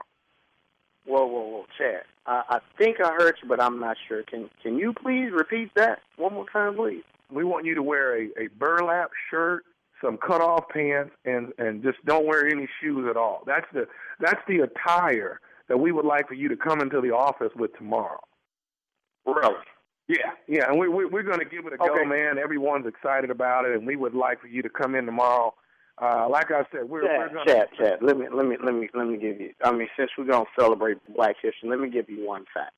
Whoa, whoa, whoa, Chad. I, I think I heard you, but I'm not sure. Can Can you please repeat that one more time, please? We want you to wear a, a burlap shirt, some cut-off pants, and, and just don't wear any shoes at all. That's the that's the attire that we would like for you to come into the office with tomorrow. Really? Yeah, yeah, and we, we, we're going to give it a go, Okay. man. Everyone's excited about it, and we would like for you to come in tomorrow. Uh, like I said, we're, we're Chad, going Chad, Chad, let me, let me, let me, let me give you. I mean, since we're gonna celebrate Black History, let me give you one fact.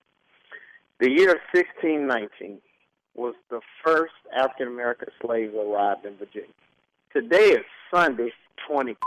The year sixteen nineteen was the first African American slave arrived in Virginia. Today is Sunday, twenty.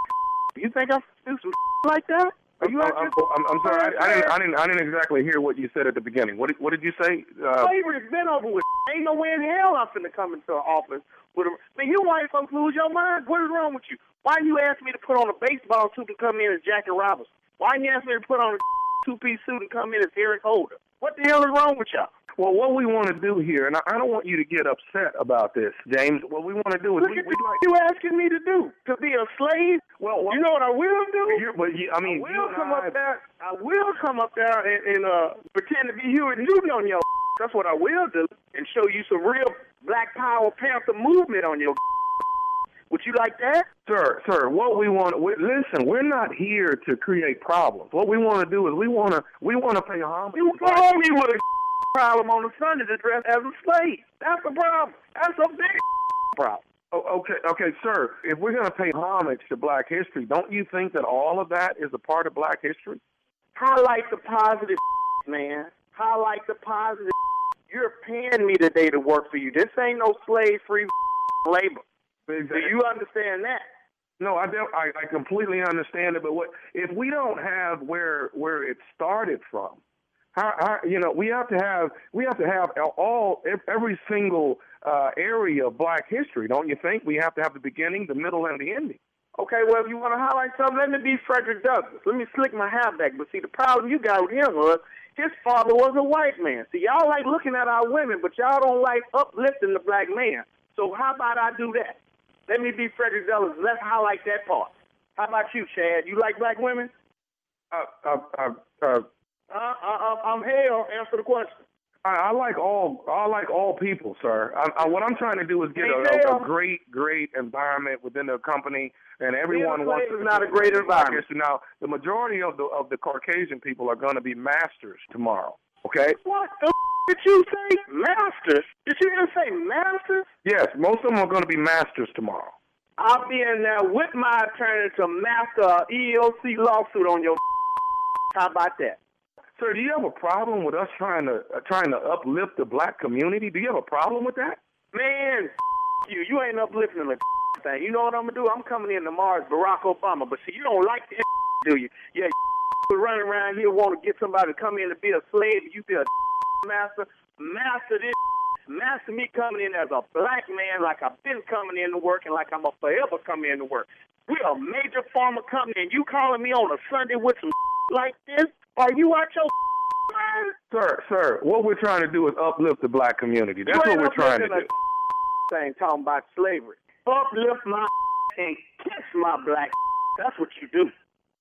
You think I'm do some like that? Are you I'm, out I'm, here- I'm, I'm sorry, I, I, didn't, I, didn't, I didn't exactly hear what you said at the beginning. What did, what did you say? Uh, Slavery's been over with. Ain't no way in hell I'm finna come into an office with a. Man, you white folks lose your mind. What is wrong with you? Why you ask me to put on a baseball suit to come in as Jackie Robinson? Why you ask me to put on a two-piece suit and come in as Eric Holder? What the hell is wrong with y'all? well, what we want to do here, and I, I don't want you to get upset about this, James. What we want to do is Look we, at we'd what like. you asking me to do? To be a slave? Well, well you know what I will do? You're, but you, I mean, I you will and come I- up there. I will come up there and, and uh, pretend to be Huey Newton on your. That's what I will do, and show you some real Black Power Panther movement on your. Would you like that? Sir, sir, what we want, we, listen, we're not here to create problems. What we want to do is we want to we want to pay homage. You call me with a problem on a Sunday to dress as a slave. That's the problem. That's a big problem. Oh, okay, okay, sir, if we're going to pay homage to Black history, don't you think that all of that is a part of Black history? Highlight the positive, man. Highlight the positive. You're paying me today to work for you. This ain't no slave-free labor. Do you understand that? No, I, don't, I I completely understand it, but what if we don't have where where it started from? How, how you know we have to have we have to have all every single uh, area of Black history, don't you think? We have to have the beginning, the middle, and the ending. Okay, well, if you want to highlight something, let me be Frederick Douglass. Let me slick my hair back. But see, the problem you got with him was his father was a white man. See, y'all like looking at our women, but y'all don't like uplifting the black man. So how about I do that? Let me be Frederick Douglass. Let's highlight that part. How about you, Chad? You like black women? Uh, uh, uh, uh, Uh, uh, I'm hell. Answer the question. I, I like all I like all people, sir. I, I, what I'm trying to do is get a, a, a great, great environment within the company, and everyone Being a wants slave to. is not a great environment. Now, the majority of the of the Caucasian people are going to be masters tomorrow. Okay. What the f- did you say? Masters? Did you even say masters? Yes, most of them are going to be masters tomorrow. I'll be in there with my attorney to master an E E O C lawsuit on your. How about that? Sir, do you have a problem with us trying to uh, trying to uplift the black community? Do you have a problem with that? Man, you. You ain't uplifting the thing. You know what I'm going to do? I'm coming in tomorrow as Barack Obama. But see, you don't like the do you? Yeah, you running around here want to get somebody to come in to be a slave. You be a master. Master this. Master me coming in as a black man like I've been coming in to work and like I'm a forever coming in to work. We're a major pharma company and you calling me on a Sunday with some like this? Are you out your mind? Sir, sir, what we're trying to do is uplift the black community. That's what we're trying to do. Thing talking about slavery. Uplift my and kiss my black. That's what you do.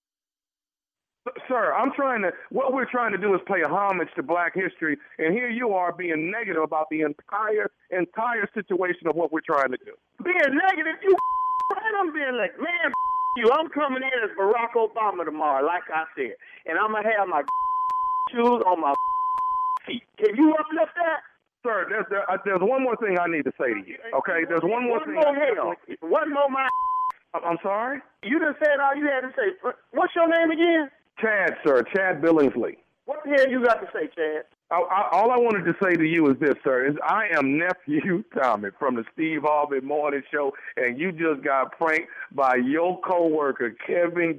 Sir, I'm trying to, what we're trying to do is pay homage to black history, and here you are being negative about the entire, entire situation of what we're trying to do. Being negative, you right, I'm being like, man, you, I'm coming in as Barack Obama tomorrow, like I said, and I'm going to have my shoes on my feet. Can you uplift that? Sir, there's, there, uh, there's one more thing I need to say to you, okay? There's one more one thing. More I hell. One more my I'm sorry? You just said all you had to say. What's your name again? Chad, sir. Chad Billingsley. What the hell you got to say, Chad? I, I, all I wanted to say to you is this, sir, is I am nephew Tommy from the Steve Harvey Morning Show, and you just got pranked by your coworker, Kevin.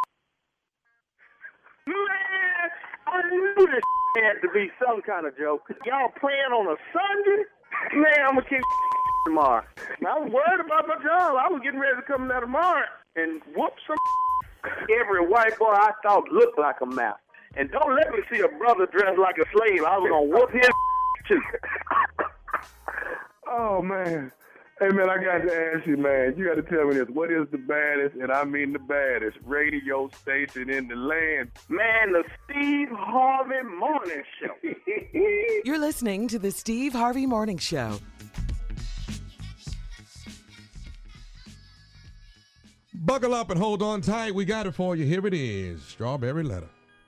Man, I knew this had to be some kind of joke. Y'all playing on a Sunday? Man, I'm going to kick tomorrow. I was worried about my job. I was getting ready to come down tomorrow and whoop some. Every white boy I thought looked like a mouse. And don't let me see a brother dressed like a slave. I was going to whoop his too. Oh, man. Hey, man, I got to ask you, man. You got to tell me this. What is the baddest, and I mean the baddest, radio station in the land? Man, the Steve Harvey Morning Show. You're listening to the Steve Harvey Morning Show. Buckle up and hold on tight. We got it for you. Here it is. Strawberry letter.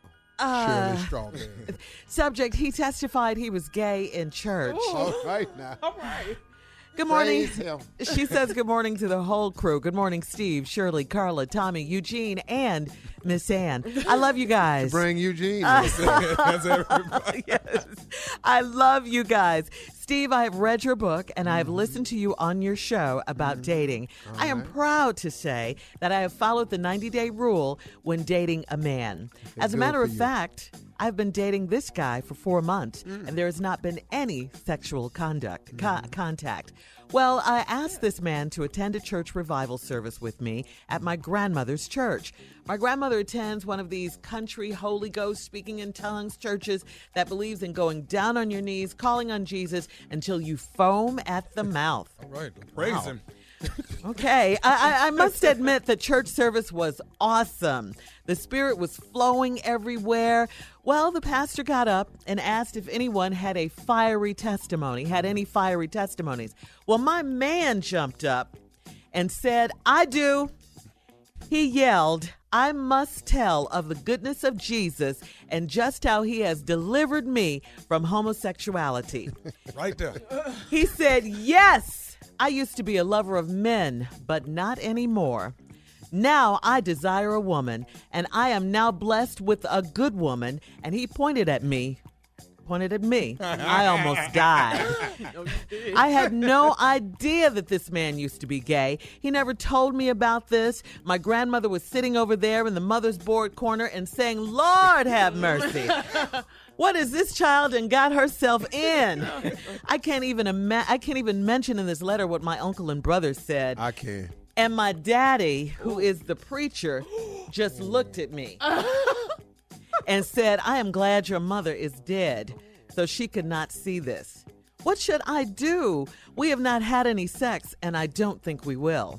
Uh, Shirley Strawberry. Subject, he testified he was gay in church. All right now. All right. Good morning. Praise him. She says good morning to the whole crew. Good morning, Steve, Shirley, Carla, Tommy, Eugene, and Miss Ann. I love you guys. Bring Eugene. That's everybody. Yes. I love you guys. Steve, I have read your book and I have listened to you on your show about dating. I am proud to say that I have followed the ninety-day rule when dating a man. As a good matter for of you. fact, I've been dating this guy for four months, and there has not been any sexual conduct co- contact. Well, I asked this man to attend a church revival service with me at my grandmother's church. My grandmother attends one of these country Holy Ghost speaking in tongues churches that believes in going down on your knees, calling on Jesus until you foam at the mouth. All right. Praise Wow. him. Okay, I, I, I must admit the church service was awesome. The spirit was flowing everywhere. Well, the pastor got up and asked if anyone had a fiery testimony, had any fiery testimonies. Well, my man jumped up and said, I do. He yelled, I must tell of the goodness of Jesus and just how he has delivered me from homosexuality. Right there. He said, yes. I used to be a lover of men, but not anymore. Now I desire a woman, and I am now blessed with a good woman. And he pointed at me, pointed at me. I almost died. I had no idea that this man used to be gay. He never told me about this. My grandmother was sitting over there in the mother's board corner and saying, Lord have mercy. What is this child and got herself in? I can't even ima- I can't even mention in this letter what my uncle and brother said. I can. And my daddy, who is the preacher, just looked at me and said, I am glad your mother is dead, so she could not see this. What should I do? We have not had any sex, and I don't think we will.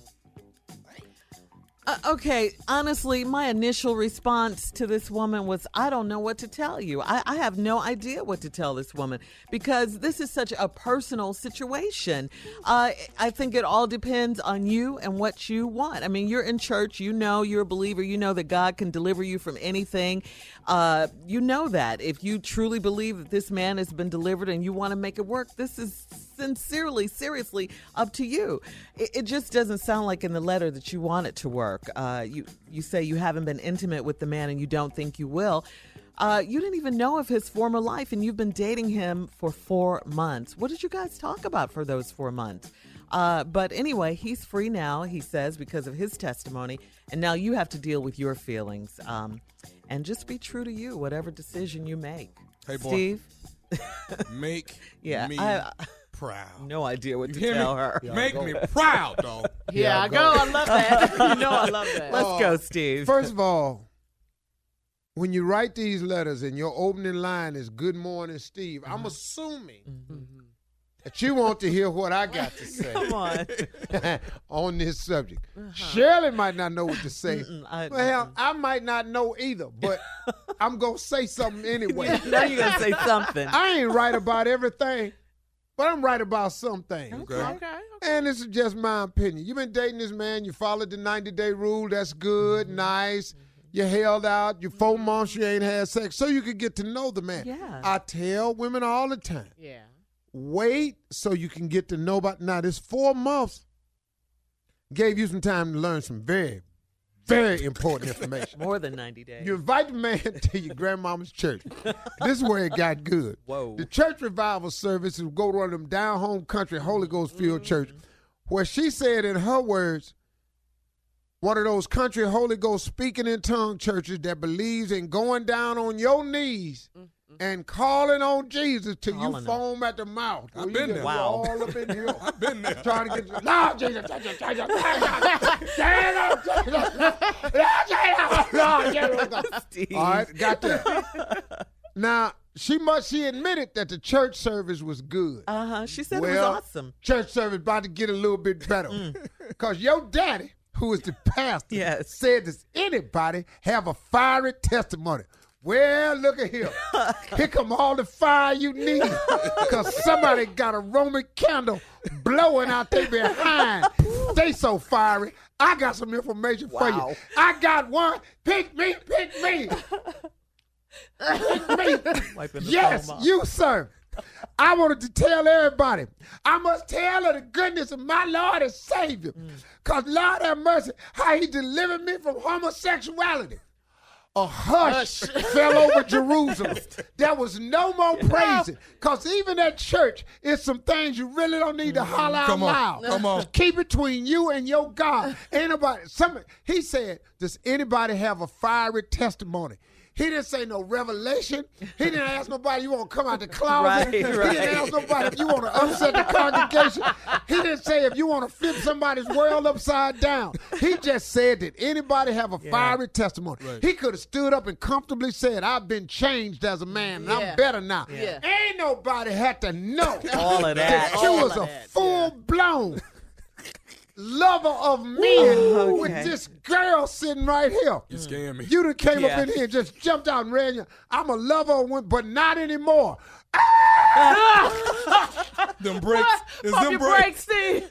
Uh, okay, honestly, my initial response to this woman was, I don't know what to tell you. I, I have no idea what to tell this woman because this is such a personal situation. Uh, I think it all depends on you and what you want. I mean, you're in church, you know you're a believer, you know that God can deliver you from anything. Uh, you know that. If you truly believe that this man has been delivered and you want to make it work, this is sincerely, seriously up to you. It, it just doesn't sound like in the letter that you want it to work. Uh, you, you say you haven't been intimate with the man and you don't think you will. Uh, you didn't even know of his former life and you've been dating him for four months. What did you guys talk about for those four months? Uh, but anyway, he's free now, he says, because of his testimony. And now you have to deal with your feelings. Um, and just be true to you, whatever decision you make. Hey, boy. Steve? Make yeah, me I, proud. No idea what You to hear tell me? her. Yeah, Make go. me proud, though. Yeah, yeah, go. go. I love that. You know I love that. Let's Uh, go, Steve. First of all, when you write these letters and your opening line is "Good morning, Steve," mm-hmm. I'm assuming mm-hmm. that you want to hear what I got to say. Come on. on this subject. Uh-huh. Shirley might not know what to say. I, well, I might not know either, but I'm going to say something anyway. Now you're going to say something. I ain't right about everything, but I'm right about some things. Okay. okay, okay. And this is just my opinion. You've been dating this man. You followed the ninety-day rule. That's good, mm-hmm. nice. You held out. You four months you ain't had sex so you could get to know the man. Yeah. I tell women all the time. Yeah. Wait so you can get to know about. Now, this four months, gave you some time to learn some very, very important information. More than ninety days. You invite the man to your grandmama's church. This is where it got good. Whoa. The church revival service is go to one of them down home country Holy Ghost filled Mm-hmm. church, where she said in her words, one of those country Holy Ghost speaking in tongue churches that believes in going down on your knees and calling on Jesus till you Calling foam at the mouth. I've Well, been you there. get Wow. all up in here. I've been there. Trying to get you. Lord Jesus, Jesus, Jesus, Jesus, Jesus, Jesus, Lord Jesus. Steve. All right, got that. Now, she must, she admitted that the church service was good. Uh-huh. She said it Well, was awesome. Church service about to get a little bit better. Because your daddy, who is the pastor, Yes. said, does anybody have a fiery testimony? Well, look at here. Here come all the fire you need. Because somebody got a Roman candle blowing out there behind. They so fiery. I got some information for Wow. you. I got one. Pick me, pick me. Pick me. Wiping the Yes, foam off. you, sir. I wanted to tell everybody. I must tell of the goodness of my Lord and Savior. Because Lord have mercy, how he delivered me from homosexuality. A hush, fell over Jerusalem. There was no more praising. Because even at church, it's some things you really don't need to holler out Come on, loud. come on. Keep it between you and your God. Anybody, some, he said, does anybody have a fiery testimony? He didn't say no revelation. He didn't ask nobody, you want to come out the closet. Right, He right. didn't ask nobody if you want to upset the congregation. He didn't say if you want to flip somebody's world upside down. He just said, did anybody have a fiery testimony? He could have stood up and comfortably said, I've been changed as a man, and Yeah. I'm better now. Yeah. Ain't nobody had to know All of that. you All was of a that. full-blown lover of men Oh, okay. with this girl sitting right here. You scared me. You done came Yeah. up in here and just jumped out and ran you. I'm a lover of women, but not anymore. Them breaks. Is Pump them your breaks? brakes, Steve.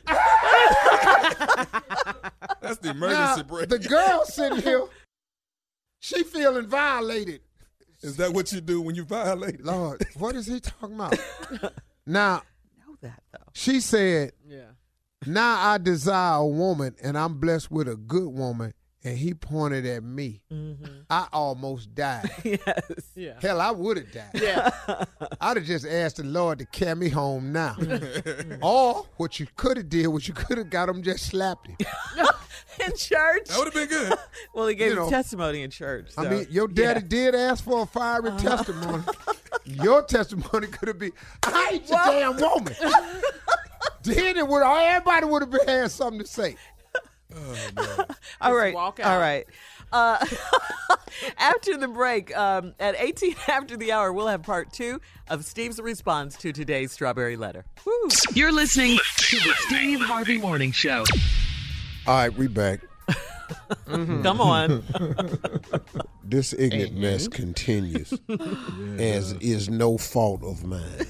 That's the Now, emergency break. the girl sitting here, she feeling violated. Is that what you do when you violate? Lord, what is he talking about? Now, know that, though. she said, Yeah. now I desire a woman, and I'm blessed with a good woman, and he pointed at me. I almost died. Yes. Yeah. Hell, I would have died. Yeah. I'd have just asked the Lord to carry me home now. Or what you could have did was you could have got him just slapped him. In church? That would have been good. Well, he gave You his know, testimony in church. I so, mean, your daddy yeah. did ask for a fiery testimony. Your testimony could have been, I ain't your damn woman. Then it would everybody would have been had something to say. All right. walk out. All right. Uh, after the break, um, at eighteen after the hour, we'll have part two of Steve's response to today's Strawberry Letter. Woo. You're listening to the Steve Harvey Morning Show. All right, we back. Come on. This ignorant mess continues, as is no fault of mine.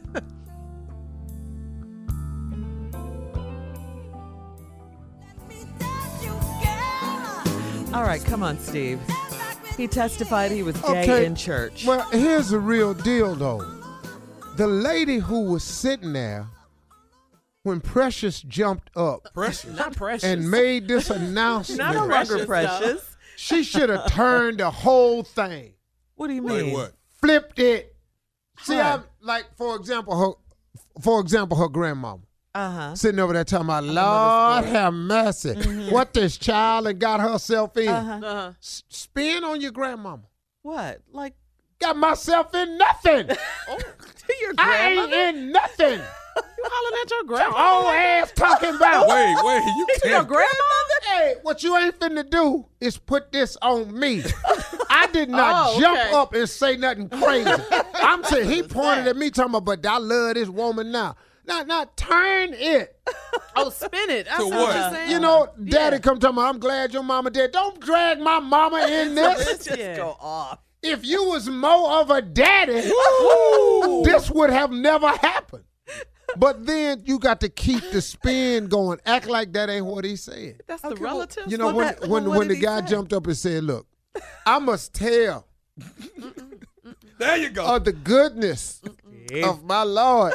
All right, come on, Steve. He testified he was gay Okay, in church. Well, here's the real deal, though. The lady who was sitting there when Precious jumped up Precious. Not precious. and made this announcement, Not no longer Precious, precious. she should have turned the whole thing, What do you mean? Like what? flipped it. See, Huh. I'm like, for example, her, for example, her grandmama. Uh-huh. Sitting over there talking about, Lord have mercy. What this child and got herself in. Uh-huh. Uh-huh. S- spin on your grandmama. What? Like, Got myself in nothing. oh, to your I grandmother? ain't in nothing. You hollering at your Your grandma? old ass talking about. Wait, wait. You To your can't. grandmother? Hey, what you ain't finna do is put this on me. I did not Oh, jump okay. up and say nothing crazy. I'm saying he pointed at me talking about, but I love this woman now. Now, now turn it. Oh, spin it. That's To what what? you're saying. You know, daddy Yeah. come talking about, I'm glad your mama did. Don't drag my mama in this. Just Yeah. go off. If you was more of a daddy, this would have never happened. But then you got to keep the spin going. Act like that ain't what he said. That's the Okay, well, relative. You know, Well, when that- when, well, what when the did he guy say? jumped up and said, look, I must tell There you go. of the goodness of my Lord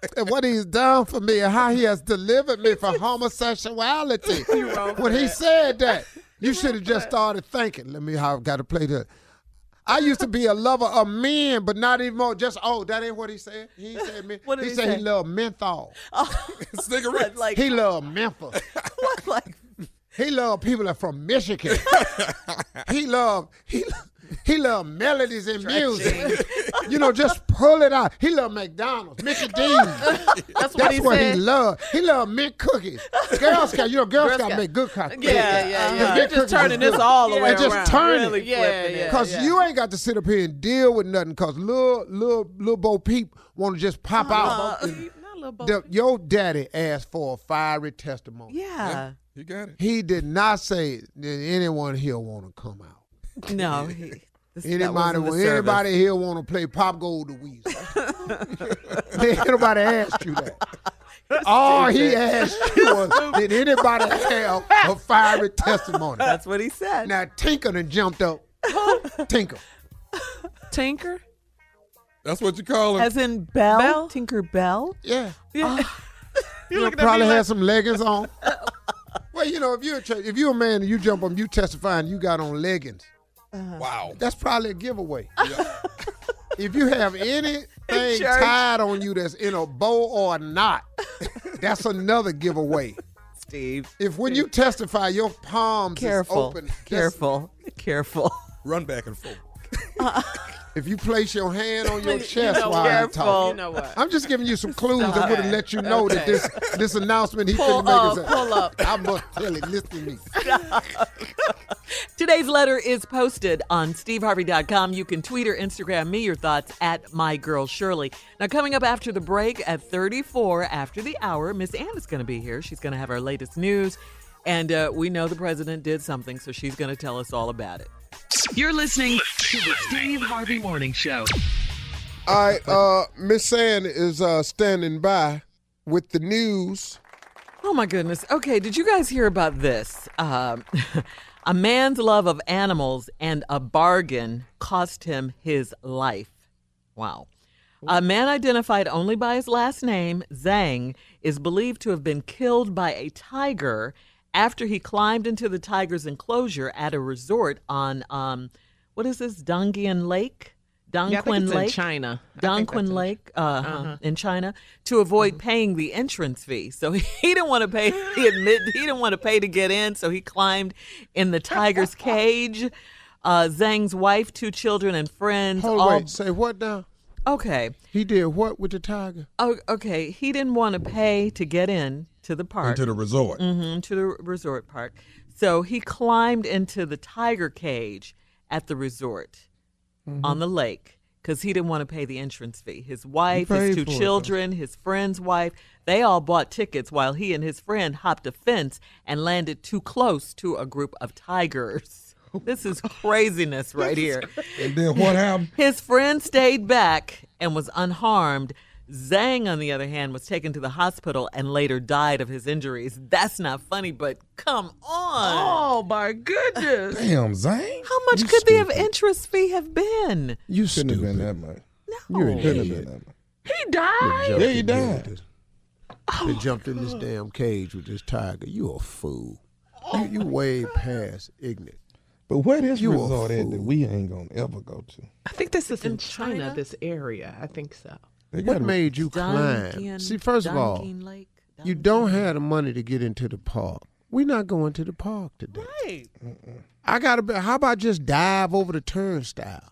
and what he's done for me and how he has delivered me from homosexuality. When he said that, you should have just started thinking. Let me how I got to play that. I used to be a lover of men, but not even more. Just, oh, that ain't what he said. He said men. What did he, he said say? he loved menthol. Oh, cigarettes. Like, he loved Memphis. what, like, he loved people that from Michigan. he loved he he loved melodies and music. You know, just pull it out. He loved McDonald's, Mickey D's. That's what That's he what said. he loved. He loved mint cookies. Girl Scout, you know, Girl, Girl Scout Scout. make good cookies. Yeah, yeah, yeah. The You're mint just cookies turning is this good. all the way And around. just turn Really it. Yeah, flipping yeah. it. Because Yeah. you ain't got to sit up here and deal with nothing because little, little, little Bo Peep want to just pop out. Uh, And not little Bo the- your daddy asked for a fiery testimony. Yeah. You got it. He did not say that anyone here want to come out. No. He, this, that Anybody, wasn't the well, service. anybody here want to play Pop Gold the Weasel? Did anybody ask you that? All he asked you was, did anybody have a fiery testimony? That's what he said. Now, Tinker done jumped up. Tinker. Tinker? That's what you call him. As in Bell? Bell? Tinker Bell? Yeah. Yeah. You looking at probably me had like- some leggings on. Well, you know, if you're a, ch- if you're a man and you jump on, you testify and you got on leggings, Wow. that's probably a giveaway. If you have anything church. tied on you that's in a bow or a knot, that's another giveaway. Steve. If when you testify, your palms Careful. is open. that's- Careful. Careful. Run back and forth. If you place your hand on your You chest know while what? you Careful. talk. You know what? I'm just giving you some clues that would have let you know that Okay. this this announcement he Pull couldn't make up, is pull up. I must tell it. Listen to me. Today's letter is posted on steve harvey dot com. You can tweet or Instagram me your thoughts at my girl Shirley. Now, coming up after the break at thirty-four after the hour, Miss Ann is going to be here. She's going to have our latest news. And uh, we know the president did something, so she's going to tell us all about it. You're listening to the Steve Harvey Morning Show. All right, uh, Miss Ann is uh, standing by with the news. Oh, my goodness. Okay, did you guys hear about this? Um, a man's love of animals and a bargain cost him his life. Wow. A man identified only by his last name, Zhang, is believed to have been killed by a tiger after he climbed into the tiger's enclosure at a resort on, um, what is this, Dongyan Lake? Dongquan Yeah, I think it's Lake? in China. I think that's Dongquan in- Lake uh, Uh-huh. in China to avoid paying the entrance fee. So he, he didn't want to pay. He admit he didn't want to pay to get in. So he climbed in the tiger's cage. Uh, Zhang's wife, two children, and friends. Hold all, wait, say what now? Okay. He did what with the tiger? Oh, okay. He didn't want to pay to get in to the park. Into the resort. Mm-hmm, to the resort park. So he climbed into the tiger cage at the resort Mm-hmm. on the lake because he didn't want to pay the entrance fee. His wife, paid his two for it, children, his friend's wife, they all bought tickets while he and his friend hopped a fence and landed too close to a group of tigers. This is craziness right here. And then what happened? His friend stayed back and was unharmed. Zhang, on the other hand, was taken to the hospital and later died of his injuries. That's not funny, but come on. Oh, my goodness. Damn, Zane. How much You could the stupid. interest fee have been? You Shouldn't have been stupid. that much. You an Couldn't have idiot. been that much. He died? Jumped Yeah, he in here died. with this- They jumped in this damn cage with this tiger. You a fool. You, you way past ignorant. But where this You a resort at fool. that we ain't gonna ever go to? I think this is in, In China, China? this area. I think so. They What got made you climb? Duncan- See, first of all, Duncan Lake, you Duncan- don't have the money to get into the park. We're not going to the park today. Right. I gotta be. How about just dive over the turnstile?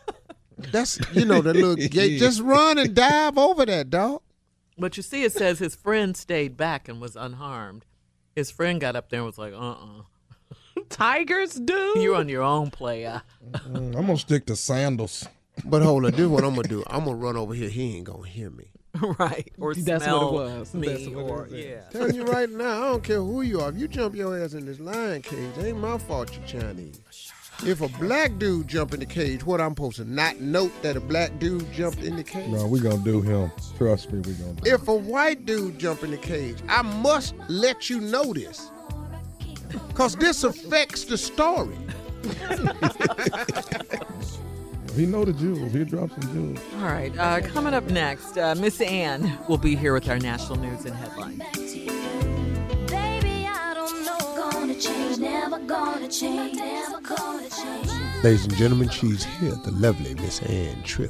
That's you know the little gate. Just run and dive over that, dog. But you see, it says his friend stayed back and was unharmed. His friend got up there and was like, uh-uh. Tigers do? You're on your own, player. Mm, I'm gonna stick to sandals. But hold on, this is what I'm gonna do. I'm gonna run over here. He ain't gonna hear me. Right. Or That's smell what it was. me. That's what it or, was. yeah. Telling you right now, I don't care who you are. If you jump your ass in this lion cage, ain't my fault you Chinese. If a black dude jump in the cage, what I'm supposed to not note that a black dude jumped in the cage? No, we gonna do him. Trust me, we gonna do. If a white dude jump in the cage, I must let you know this. Because this affects the story. He know the jewels. He'll drop some jewels. All right. Uh, coming up next, uh, Miss Ann will be here with our national news and headlines. Baby, I don't know. Gonna change, never gonna change, never gonna change. Ladies and gentlemen, she's here, the lovely Miss Ann Tripp.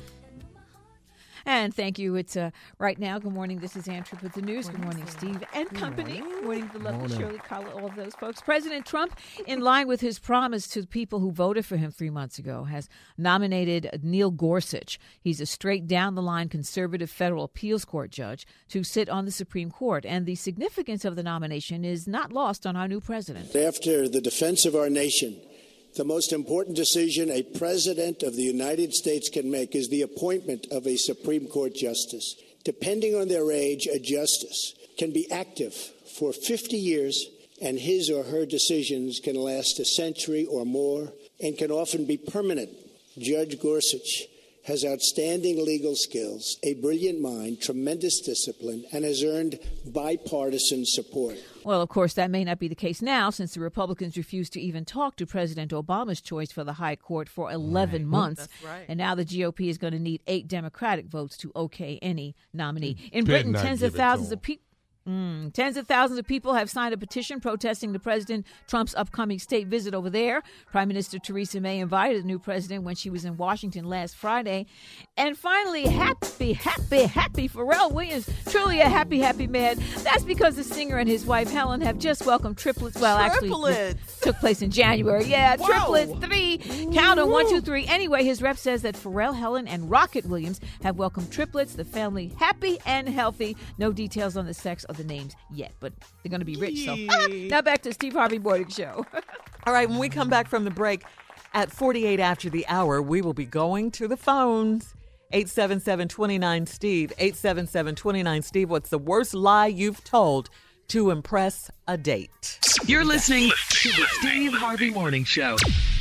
And thank you. It's uh, right now. Good morning. This is Ann Tripp with the news. Good morning, Steve and company. Good morning, the lovely Morning. Shirley Collar, all of those folks. President Trump, in line with his promise to the people who voted for him three months ago, has nominated Neil Gorsuch. He's a straight down the line conservative federal appeals court judge to sit on the Supreme Court. And the significance of the nomination is not lost on our new president. After the defense of our nation, the most important decision a president of the United States can make is the appointment of a Supreme Court justice. Depending on their age, a justice can be active for fifty years, and his or her decisions can last a century or more and can often be permanent. Judge Gorsuch has outstanding legal skills, a brilliant mind, tremendous discipline, and has earned bipartisan support. Well, of course, that may not be the case now, since the Republicans refused to even talk to President Obama's choice for the high court for eleven Right. months. That's right. And now the G O P is going to need eight Democratic votes to okay any nominee. In Better Britain, not tens give of it to thousands him. of people. Mm, tens of thousands of people have signed a petition protesting the President Trump's upcoming state visit over there. Prime Minister Theresa May invited the new president when she was in Washington last Friday. And finally, happy, happy, happy Pharrell Williams. Truly a happy, happy man. That's because the singer and his wife Helen have just welcomed triplets. Well, actually, Triplets. it took place in January. Yeah, Whoa. triplets, three. Count them, one, two, three. Anyway, his rep says that Pharrell, Helen, and Rocket Williams have welcomed triplets. The family happy and healthy. No details on the sex or the names yet, but they're going to be rich. So now back to Steve Harvey Morning Show. All right, when we come back from the break at forty-eight after the hour, we will be going to the phones. eight seven seven, two nine, Steve. eight seven seven, two nine, Steve. What's the worst lie you've told to impress a date? You're listening to the Steve Harvey Morning Show.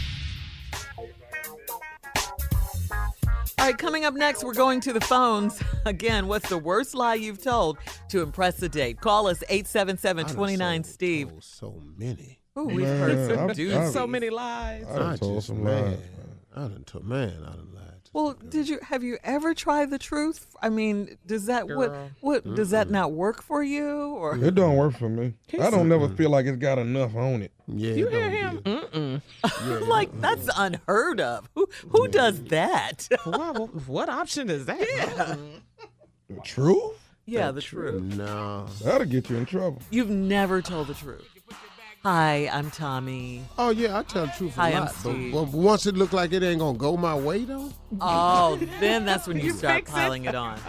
All right, coming up next, we're going to the phones. Again, what's the worst lie you've told to impress a date? Call us eight seven seven, two nine, Steve. Oh, so many. Ooh, we've Man, heard some I've- doozies. I've- So many lies. I done I told just, some man, lies. I done told, man, I done lied. Well, did you have you ever tried the truth? I mean, does that what Girl. what does that not work for you? Or It don't work for me. I don't never feel like it's got enough on it. Yeah, You it hear don't him? be- Mm-mm. Yeah, like that's unheard of. Who who does that? What, what option is that? Yeah. The truth? Yeah, the truth. No. That'll get you in trouble. You've never told the truth. Hi, I'm Tommy. Oh, yeah, I tell the truth a Hi, I'm lot. But, Steve. but once it look like it ain't going to go my way, though, Oh, then that's when you, You start fix it. piling it on.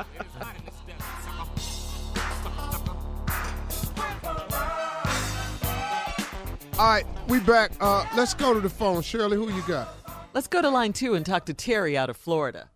all right, we back. Uh, let's go to the phone. Shirley, who you got? Let's go to line two and talk to Terry out of Florida.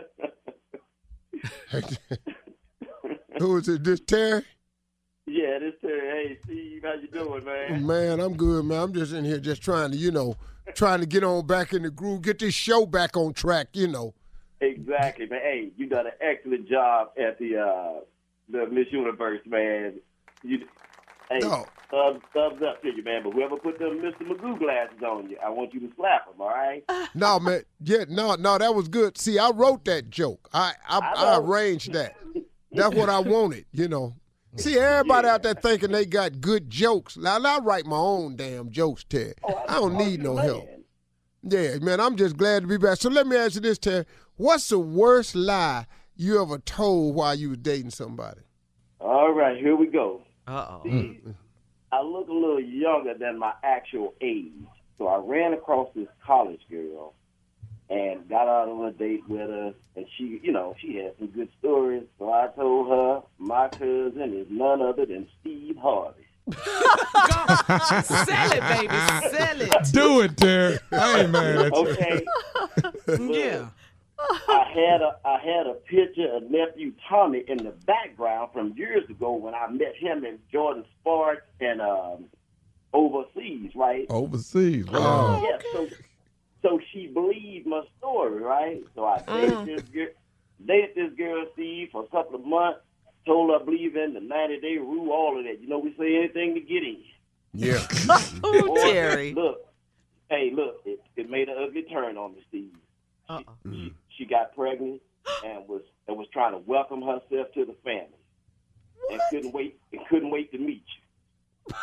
Who is it? This Terry? Yeah, this Terry. Hey, Steve, how you doing, man? Man, I'm good, man. I'm just in here just trying to, you know, trying to get on back in the groove, get this show back on track, you know. Exactly, man. Hey, you done an excellent job at the uh, the Miss Universe, man. You, hey, No. thumbs, thumbs up to you, man. But whoever put them Mister Magoo glasses on you, I want you to slap them, all right? No, man. Yeah, no, no, that was good. See, I wrote that joke. I I, I I, know. arranged that. That's what I wanted, you know. See, everybody out there thinking they got good jokes. Now, I write my own damn jokes, Terry. I don't need no help. Yeah, man, I'm just glad to be back. So let me ask you this, Terry. What's the worst lie you ever told while you was dating somebody? All right, here we go. Uh-oh. See, I look a little younger than my actual age, so I ran across this college girl and got out on a date with her, and she, you know, she had some good stories, so I told her my cousin is none other than Steve Harvey. Sell it, baby. Sell it. Do it, Terry. I ain't mad at you. Okay. Yeah. I had a I had a picture of nephew Tommy in the background from years ago when I met him in Jordan Sparks and um, overseas, right? Overseas. So, Wow. yeah, so so she believed my story, right? So I dated this girl, dated this girl, Steve, for a couple of months. Told her I believe in the ninety day rule, all of that. You know, we say anything to get in. Yeah. Oh, Boy, Terry. Look, hey, look, it, it made an ugly turn on me, Steve. Uh-uh. She, she got pregnant and was and was trying to welcome herself to the family, and couldn't wait and couldn't wait to meet you.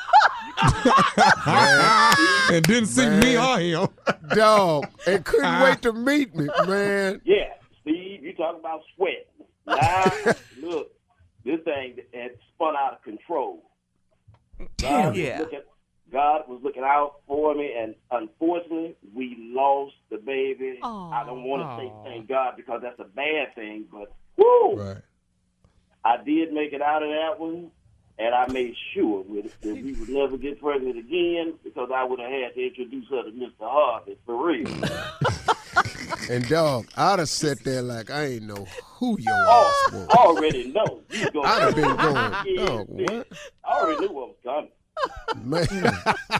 And didn't see me or him. Dog, and couldn't wait to meet me, man. Yeah, Steve, you talking about sweat. Now, look, this thing had spun out of control. God Yeah. was looking, God was looking out for me, and unfortunately, we lost the baby. I don't want to say thank God because that's a bad thing, but whoo, Right. I did make it out of that one, and I made sure with, that we would never get pregnant again because I would have had to introduce her to Mister Harvey for real. And dog, I'd have sat there like I ain't know who your Oh, ass was. I already know. You go I'd have been going, Yeah, dog, what? I already knew what was coming. Man.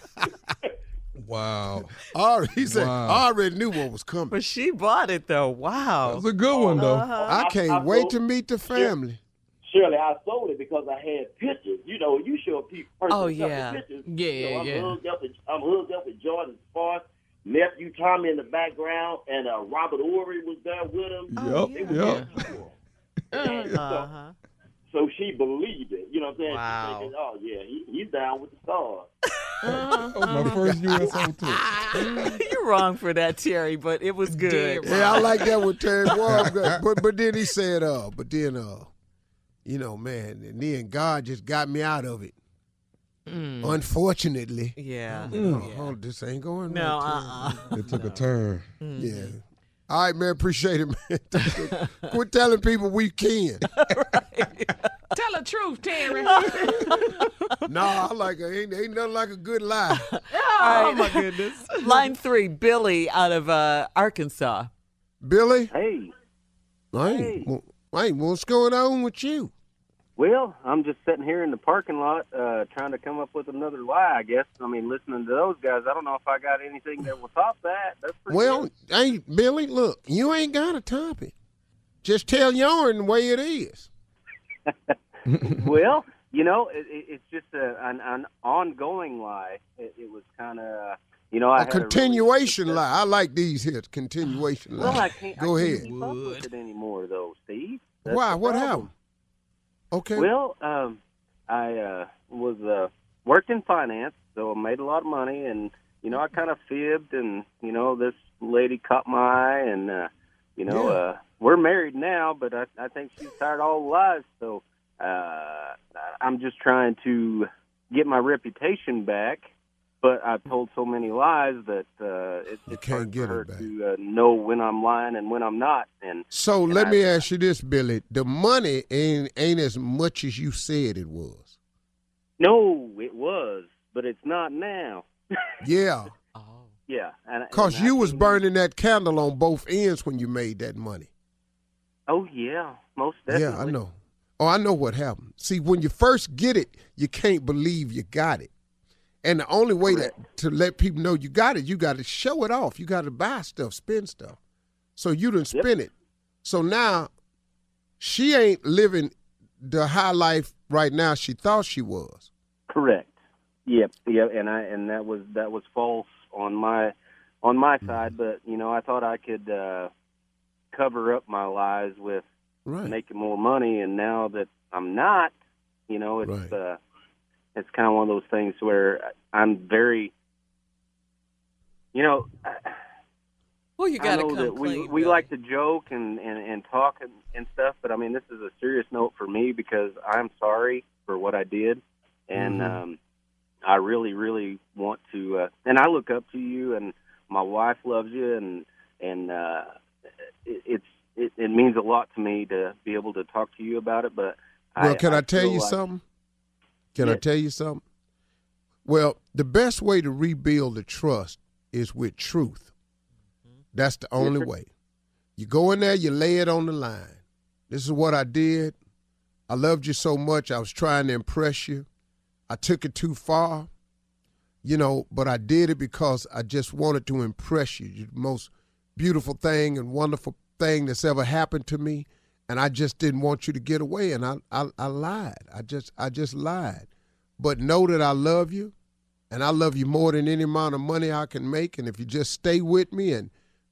Wow. Already, he said, Wow. I already knew what was coming. But she bought it though. Wow. That was a good one, though. Uh-huh. I can't I- I wait sold- to meet the family. Shirley, I sold it because I had pictures. You know, you show people Oh, personal yeah. pictures. Yeah, you know, I'm yeah. Hooked up with, I'm hooked up with Jordan Sparks, nephew Tommy in the background, and uh, Robert Ory was there with him. Oh, Yep, yeah. yep. And so, Uh-huh. so she believed it. You know what I'm saying? Wow. She's thinking, oh, yeah, he, he's down with the stars. That was my first U S O tour. You're wrong for that, Terry, but it was good. Yeah, I like that with Terry was good. But but then he said, uh, but then uh, you know, man, and then God just got me out of it. Mm. Unfortunately. Yeah. Oh, Yeah. oh, this ain't going No, right. uh-uh. It took a turn. Yeah. All right, man. Appreciate it, man. Quit telling people we can. Tell the truth, Terry. No, I like it. Ain't, ain't nothing like a good lie. Oh, my goodness. Line three, Billy out of uh, Arkansas. Billy? Hey. Hey. Hey, what's going on with you? Well, I'm just sitting here in the parking lot uh, trying to come up with another lie, I guess. I mean, listening to those guys, I don't know if I got anything that will top that. That's pretty Well, hey, Billy, look, you ain't got to top it. Just tell yours the way it is. good. Well, you know, it, it, it's just a, an, an ongoing lie. It, it was kind of, you know, I A had a really- continuation lie. I like these here, continuation lie. Well, I can't, Go I ahead. can't keep up with it anymore, though, Steve. That's Why? the What problem. happened? Okay. Well, um, I uh, was uh, worked in finance, so I made a lot of money, and you know, I kind of fibbed, and you know, this lady caught my eye, and uh, you know, Yeah. uh, we're married now, but I, I think she's tired of all the lies, so uh, I'm just trying to get my reputation back. But I've told so many lies that uh, it, it's can't hard get for her it back. to uh, know when I'm lying and when I'm not. And So and let I- me ask you this, Billy. The money ain't ain't as much as you said it was. No, it was, but it's not now. Yeah. Yeah, and Because and I you was think- burning that candle on both ends when you made that money. Oh yeah, most definitely. Yeah, I know. Oh, I know what happened. See, when you first get it, you can't believe you got it. And the only way to, to let people know you got it, you got to show it off. You got to buy stuff, spend stuff. So you didn't spend it. So now she ain't living the high life right now she thought she was. Correct. Yep, yep, and I and that was that was false on my on my Mm-hmm. side, but you know, I thought I could uh cover up my lies with Right. making more money, and now that I'm not, you know, it's Right. uh it's kind of one of those things where I'm very you know, Well, you I got to know come that we clean. we Billy. like to joke and, and, and talk and, and stuff, but I mean, this is a serious note for me because I'm sorry for what I did, and Mhm. um, I really, really want to. Uh, and I look up to you, and my wife loves you, and and uh, it, it's it, it means a lot to me to be able to talk to you about it. But Well, can I, tell feel you like- something? Can I Yes. tell you something? Well, the best way to rebuild the trust is with truth. That's the only sir. way. You go in there, you lay it on the line. This is what I did. I loved you so much. I was trying to impress you. I took it too far, you know, but I did it because I just wanted to impress you. You're the most beautiful thing and wonderful thing that's ever happened to me. And I just didn't want you to get away, and I, I, I lied. I just, I just lied. But know that I love you, and I love you more than any amount of money I can make. And if you just stay with me and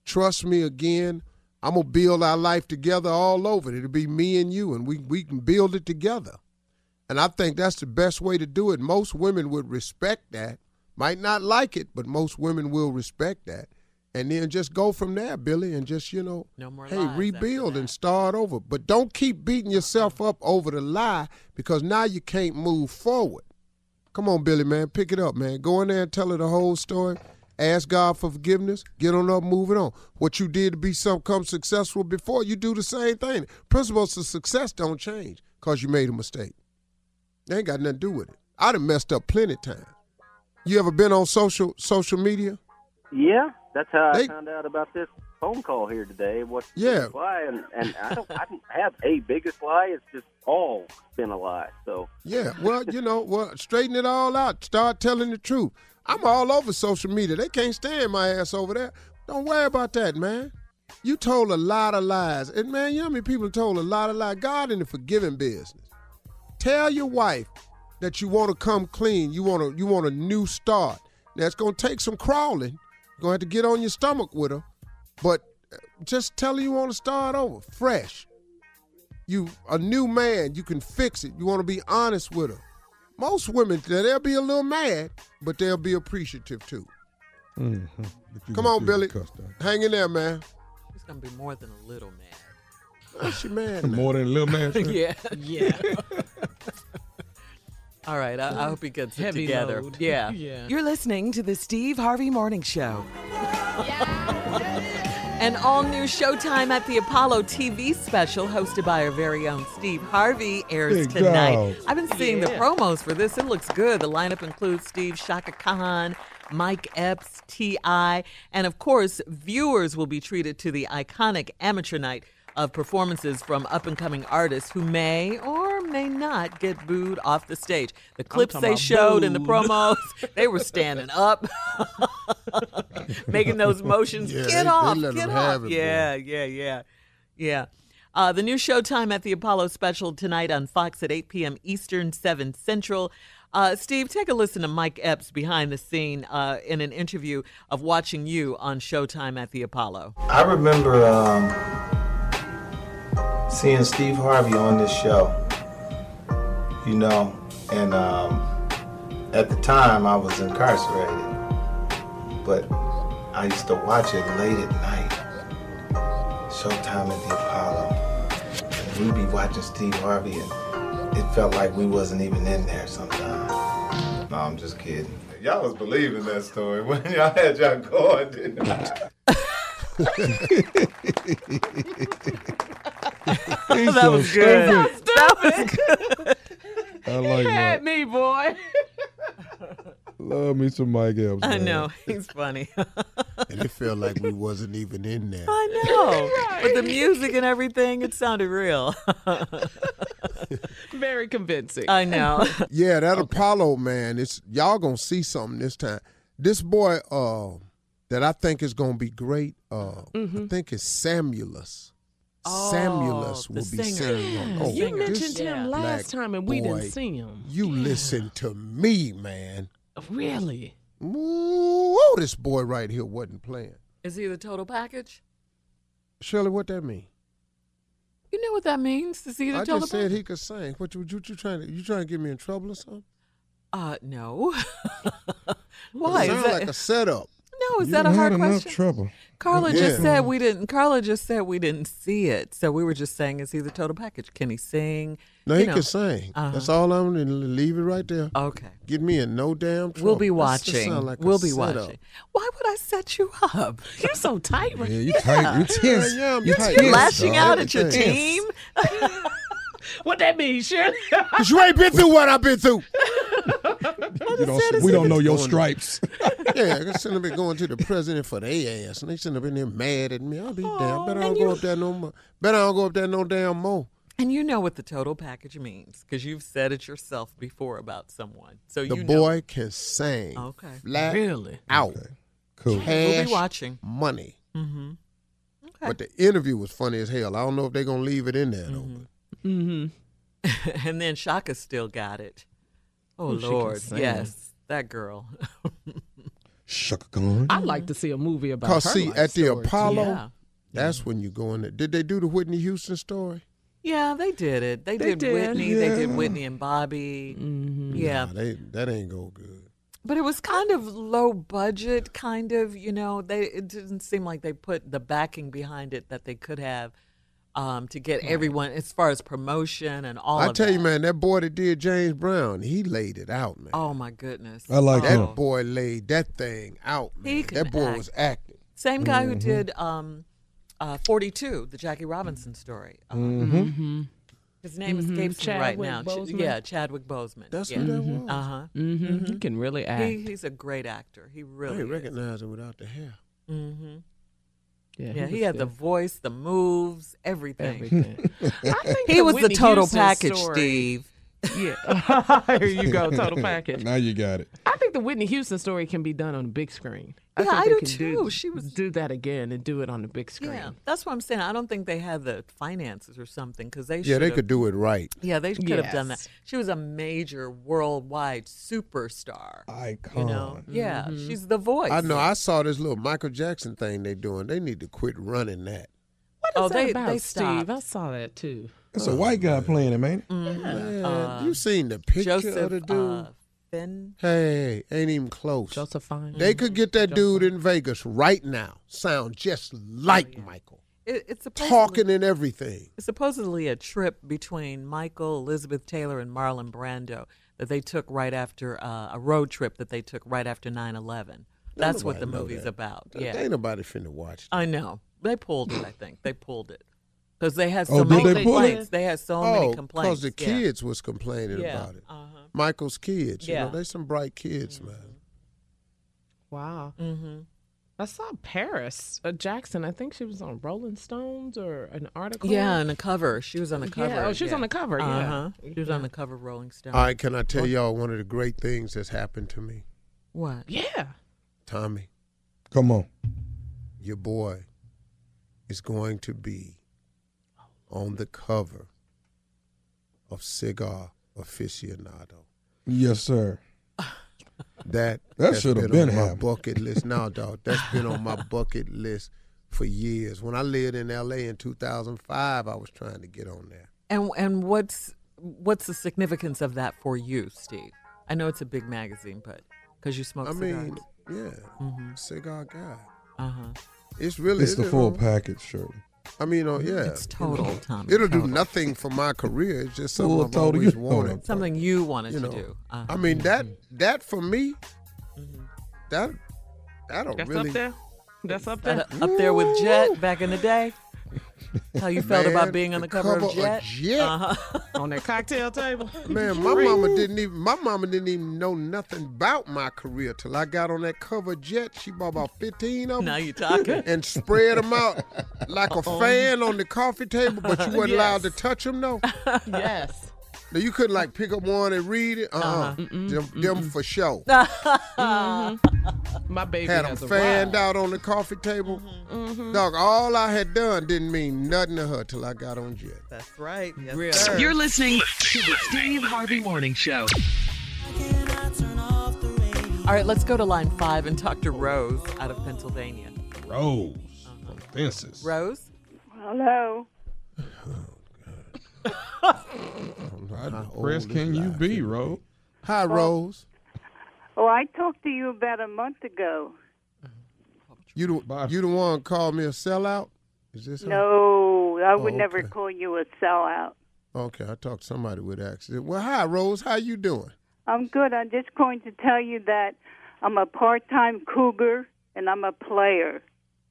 trust me again, I'm going to build our life together all over. It'll be me and you, and we, we can build it together. And I think that's the best way to do it. Most women would respect that. Might not like it, but most women will respect that. And then just go from there, Billy, and just, you know, no more hey, lies rebuild and start over. But don't keep beating yourself up over the lie, because now you can't move forward. Come on, Billy, man, pick it up, man. Go in there and tell her the whole story. Ask God for forgiveness. Get on up, move it on. What you did to be some come successful before, you do the same thing. Principles of success don't change because you made a mistake. They ain't got nothing to do with it. I done messed up plenty of times. You ever been on social social media? Yeah, that's how They- I found out about this phone call here today. What's the Yeah. biggest lie? And, and I don't, I don't have a biggest lie. It's just all been a lie. So Yeah, well, you know, well, straighten it all out. Start telling the truth. I'm all over social media. They can't stand my ass over there. Don't worry about that, man. You told a lot of lies. And, man, you know how many people told a lot of lies? God in the forgiving business. Tell your wife that you want to come clean. You want, a, you want a new start. Now, it's going to take some crawling. You're going to have to get on your stomach with her. But just tell her you want to start over, fresh. You a new man. You can fix it. You want to be honest with her. Most women, they'll be a little mad, but they'll be appreciative too. Mm-hmm. Come on, Billy. Hang in there, man. She's going to be more than a little mad. Oh, she mad now. More than a little man. yeah, yeah. All right, I, I hope he gets it Heavy together. load. Yeah. Yeah. You're listening to the Steve Harvey Morning Show. An all-new Showtime at the Apollo T V special hosted by our very own Steve Harvey airs Big tonight. dog. I've been seeing the Yeah. promos for this. It looks good. The lineup includes Steve Shaka Khan, Mike Epps, T I, and of course, viewers will be treated to the iconic amateur night of performances from up-and-coming artists who may or may not get booed off the stage. The clips talking they about showed in the booed. promos, they were standing up, making those motions. Yeah, get they- they off, let get them off. have it, boy. yeah, yeah, yeah, yeah. Uh, the new Showtime at the Apollo special tonight on Fox at eight p.m. Eastern, seven Central. Uh, Steve, take a listen to Mike Epps behind the scene uh, in an interview of watching you on Showtime at the Apollo. I remember um, seeing Steve Harvey on this show, you know, and um, at the time I was incarcerated, but I used to watch it late at night, Showtime at the Apollo. And we'd be watching Steve Harvey, and it felt like we wasn't even in there sometimes. No, I'm just kidding. Y'all was believing that story when y'all had y'all going, didn't I? He's That so was good. stupid. That was good. I like Had Mike. me, boy. Love me some Mike Epps. I man. know. He's funny. And it felt like we wasn't even in there. I know. But the music and everything, it sounded real. Very convincing. I know. Yeah, that Apollo, man, it's y'all gonna see something this time. This boy uh, that I think is gonna be great, uh, I think is Samulus. Oh, Samulus the will be singer. singing. The Oh, you singer. mentioned this him Yeah. last black time and we boy, didn't see him. You listen to me, man. Really? Ooh, this boy right here wasn't playing. Is he the total package? Shirley, what that mean? You know what that means? Is he the I total just said package? he could sing. What you, you, you trying to you trying to get me in trouble or something? Uh, no. Why? It Is sounds that, like a setup. no, is You that a done hard had enough question? trouble. Carla Yeah. just said we didn't. Carla just said we didn't see it, so we were just saying, is he the total package? Can he sing? No, You he know. can sing. Uh-huh. That's all I'm going to leave it right there. Okay. Get me in no damn trouble. We'll be That just watching. sound like a we'll be setup. watching. Why would I set you up? You're so tight right Yeah, you tight. You tense. Yeah, yeah, I'm you tight. tense, You're lashing dog. out at your Everything. team. What that mean, Shirley? Cause you ain't been through what I've been through. You don't, we don't know your stripes. Yeah, I shouldn't have been going to the president for their ass, and they shouldn't have been there mad at me. I'll be damn. Better I don't go up there no more. Better I don't go up there no damn more. And you know what the total package means because you've said it yourself before about someone. So The you boy know. can sing. Okay. Flat Really? out. Cool. Cash We'll be watching. money. Mm-hmm. Okay. But the interview was funny as hell. I don't know if they're gonna leave it in there though. but- Mm-hmm. And then Shaka still got it. Oh Ooh, she can Lord, sing. yes, that girl. Shaka Khan. I'd like to see a movie about Cause her see, life at the story, too. Apollo, Yeah. that's when you go in there. Did they do the Whitney Houston story? Yeah, they did it. They, They did, did. Whitney. They did Yeah. Whitney and Bobby. Mm-hmm. Yeah. Nah, they, that ain't go good. But it was kind of low budget, kind of, you know. They it didn't seem like they put the backing behind it that they could have um, to get everyone as far as promotion and all I of tell that. you, man, that boy that did James Brown, he laid it out, man. Oh my goodness. I like that him. boy laid that thing out, man. He can That boy act. was acting. Same guy who Mhm. did um, uh, forty-two, the Jackie Robinson story. Um, Mm-hmm. Mm-hmm. His name Mhm. escapes me right Chadwick now. Ch- Boseman? yeah, Chadwick Boseman. That's yeah. who that was. Uh huh. Mm-hmm. He can really act. He, he's a great actor. He I really. ain't is. recognize him without the hair. Mm-hmm. yeah, Yeah, he, was had the good. voice, the moves, everything. Everything. I think He was the Whitney total Houston package, story- Steve. Yeah. Here you go, total package. Now you got it. I think the Whitney Houston story can be done on the big screen. I Yeah, think I they do can too. Do, She was- do that again and do it on the big screen. Yeah, that's what I'm saying. I don't think they had the finances or something because they Yeah, they should've- could do it right. Yeah, they could have done that. Yes. She was a major worldwide superstar. Icon. You know, yeah, Mm-hmm. she's the voice. I know. I saw this little Michael Jackson thing they doing. They need to quit running that. What is Oh, that they- about, they Steve? stopped. I saw that too. It's a white guy playing it, man. Man, Uh, you seen the picture Joseph of the dude? uh, Finn. Hey, ain't even close. Joseph Fine. They could get that dude in Vegas right now. Sound just like Michael. It, it's supposedly, Talking and everything. It's supposedly a trip between Michael, Elizabeth Taylor, and Marlon Brando that they took right after uh, a road trip that they took right after nine eleven. That's what the Nobody know movie's that. about. There Yeah, Ain't nobody finna watch that. I know. They pulled it. I think they pulled it because they had so Oh, did many they pull it? complaints. They had so many Oh, complaints. because the yeah. kids was complaining Yeah, about it. uh-huh. Michael's kids. You Yeah. know, they some bright kids, man. Wow. Mm-hmm. I saw Paris uh, Jackson. I think she was on Rolling Stones or an article. Yeah, on the cover. She was on the Yeah, cover. oh, she was on the cover, yeah. Uh-huh. She was on the cover of Rolling Stone. All right, can I tell y'all one of the great things that's happened to me? What? Yeah. Tommy, Come on. your boy is going to be on the cover of Cigar Aficionado. Yes, sir. That That has should have been been on my happened. bucket list. Now, dog, that's been on my bucket list for years. When I lived in L A in two thousand five, I was trying to get on there. And and what's what's the significance of that for you, Steve? I know it's a big magazine, but because you smoke I cigars. mean, yeah, Mhm. cigar guy. Uh-huh. It's really It's the you full know, package, Shirley. I mean, oh yeah, It's total, you know, Tommy, It'll do total. nothing for my career. It's just something Full I've total, always you- wanted. Something you wanted You to know, do. Uh-huh. I mean that that for me, that that'll That's really up there. That's up there. That- up there with Jet back in the day. How you felt Man, about being on the, the cover, cover of of Jet? Jet? Uh-huh. On that cocktail table. Man, my mama didn't even my mama didn't even know nothing about my career till I got on that cover of Jet. She bought about fifteen of them. Now you talking. And spread them out like a fan on the coffee table, but you wasn't allowed to touch them though. Yes. Now you couldn't like pick up one and read it. Uh-uh. Uh-huh. Them, them for show. My baby Had them has a fanned wild. out on the coffee table. Mhm. Dog, all I had done didn't mean nothing to her till I got on Jet. That's right. Yes, Really? sir. You're listening to the Steve Harvey Morning Show. All right, let's go to line five and talk to Rose out of Pennsylvania. Rose from Fences. Rose? Hello. How depressed can you be, Rose? Hi, Rose. Oh, I talked to you about a month ago. You the, you the one called me a sellout? Is this her? No, I would Oh, never okay. call you a sellout. Okay, I talked to somebody with accident. Well, hi, Rose. How you doing? I'm good. I'm just going to tell you that I'm a part-time cougar and I'm a player.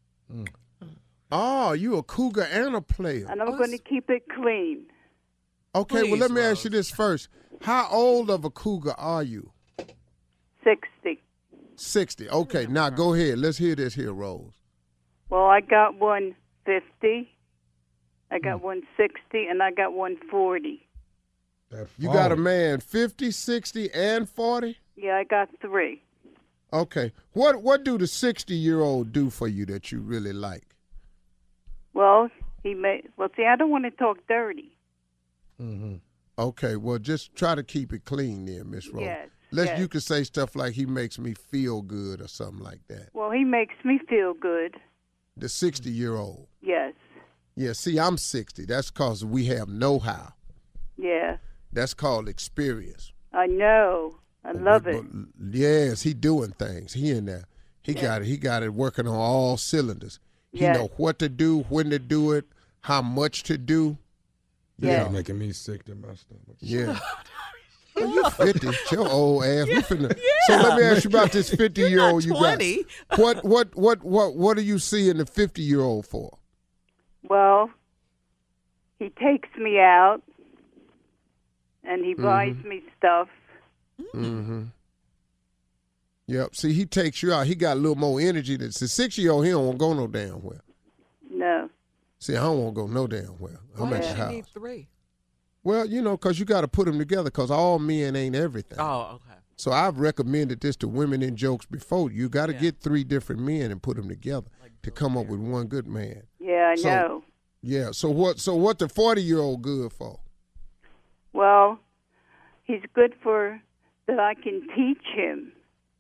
Oh, you a cougar and a player. And I'm going to keep it clean. Okay, well, Please, let me Rose. ask you this first. How old of a cougar are you? sixty. sixty. Okay, now go ahead. Let's hear this here, Rose. Well, I got one fifty, I Hmm. got one sixty, and I got one forty. You got a man fifty, sixty, and forty? Yeah, I got three. Okay. What what do the sixty-year-old do for you that you really like? Well, he may. Well, see, I don't want to talk dirty. Mm-hmm. Okay, well, just try to keep it clean there, Miss Rose. Yes. Let's Yes. you could say stuff like he makes me feel good or something like that. Well, he makes me feel good. The sixty year old. Yes. Yeah, see, I'm sixty. That's because we have know-how. Yeah. That's called experience. I know. I love it. Yes, he doing things. He in there. He Yeah. got it. He got it working on all cylinders. He Yes. know what to do, when to do it, how much to do. Yeah, Yeah. making me sick to my stomach. Yeah. Well, you fifty, your old ass. We finna, So let me ask you about this fifty year old you got. twenty. What what what what what do you see in the fifty year old for? Well, he takes me out and he buys Mhm. me stuff. Mm-hmm. Yep. See, he takes you out. He got a little more energy than the six year old. He don't want to go no damn well. No. See, I don't want to go no damn well. I'm Why at does the she house. need three? Well, you know, because you got to put them together because all men ain't everything. Oh, okay. So I've recommended this to women in jokes before. You got to get three different men and put them together to come up with one good man. Yeah, I So- know. Yeah. So what? So what the forty year old good for? Well, he's good for that I can teach him.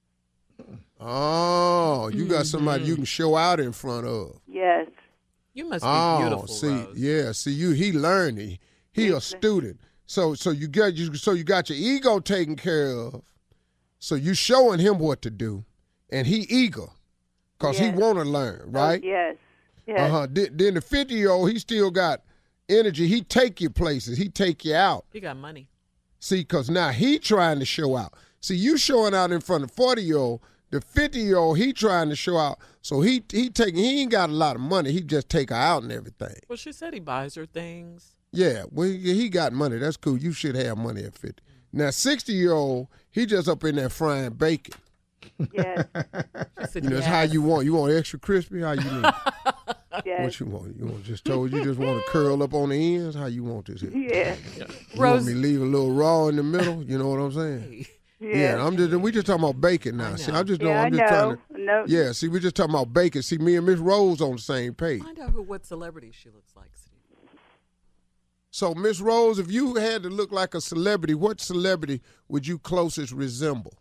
Oh, you got somebody you can show out in front of. Yes. You must be Oh, beautiful, see, Rose. yeah, see, you he learned. He, he a student. So so you got you so you got your ego taken care of. So you showing him what to do, and he eager, cause he Yes. want to learn, right? Oh, yes. Yes. Uh huh. Then, then the fifty year old, he still got energy. He take you places. He take you out. He got money. See, cause now he trying to show out. See, you showing out in front of forty year old. The fifty year old, he trying to show out. So he he taking he ain't got a lot of money. He just take her out and everything. Well, she said he buys her things. Yeah, well, he he got money. That's cool. You should have money at fifty. Now, sixty year old, he just up in there frying bacon. Yes. You know, it's how you want. You want extra crispy? How you need? Yes. What you want? You want just told you just want to curl up on the ends? How you want this here? Yeah. You Rose- want me to leave a little raw in the middle? You know what I'm saying? Yeah. I'm just we just talking about bacon now. See, I just know Yeah, I'm I just trying know. to. No. Yeah, see, we just talking about bacon. See, me and Miss Rose on the same page. Find out who what celebrity she looks like, Steve. So, Miss Rose, if you had to look like a celebrity, what celebrity would you closest resemble?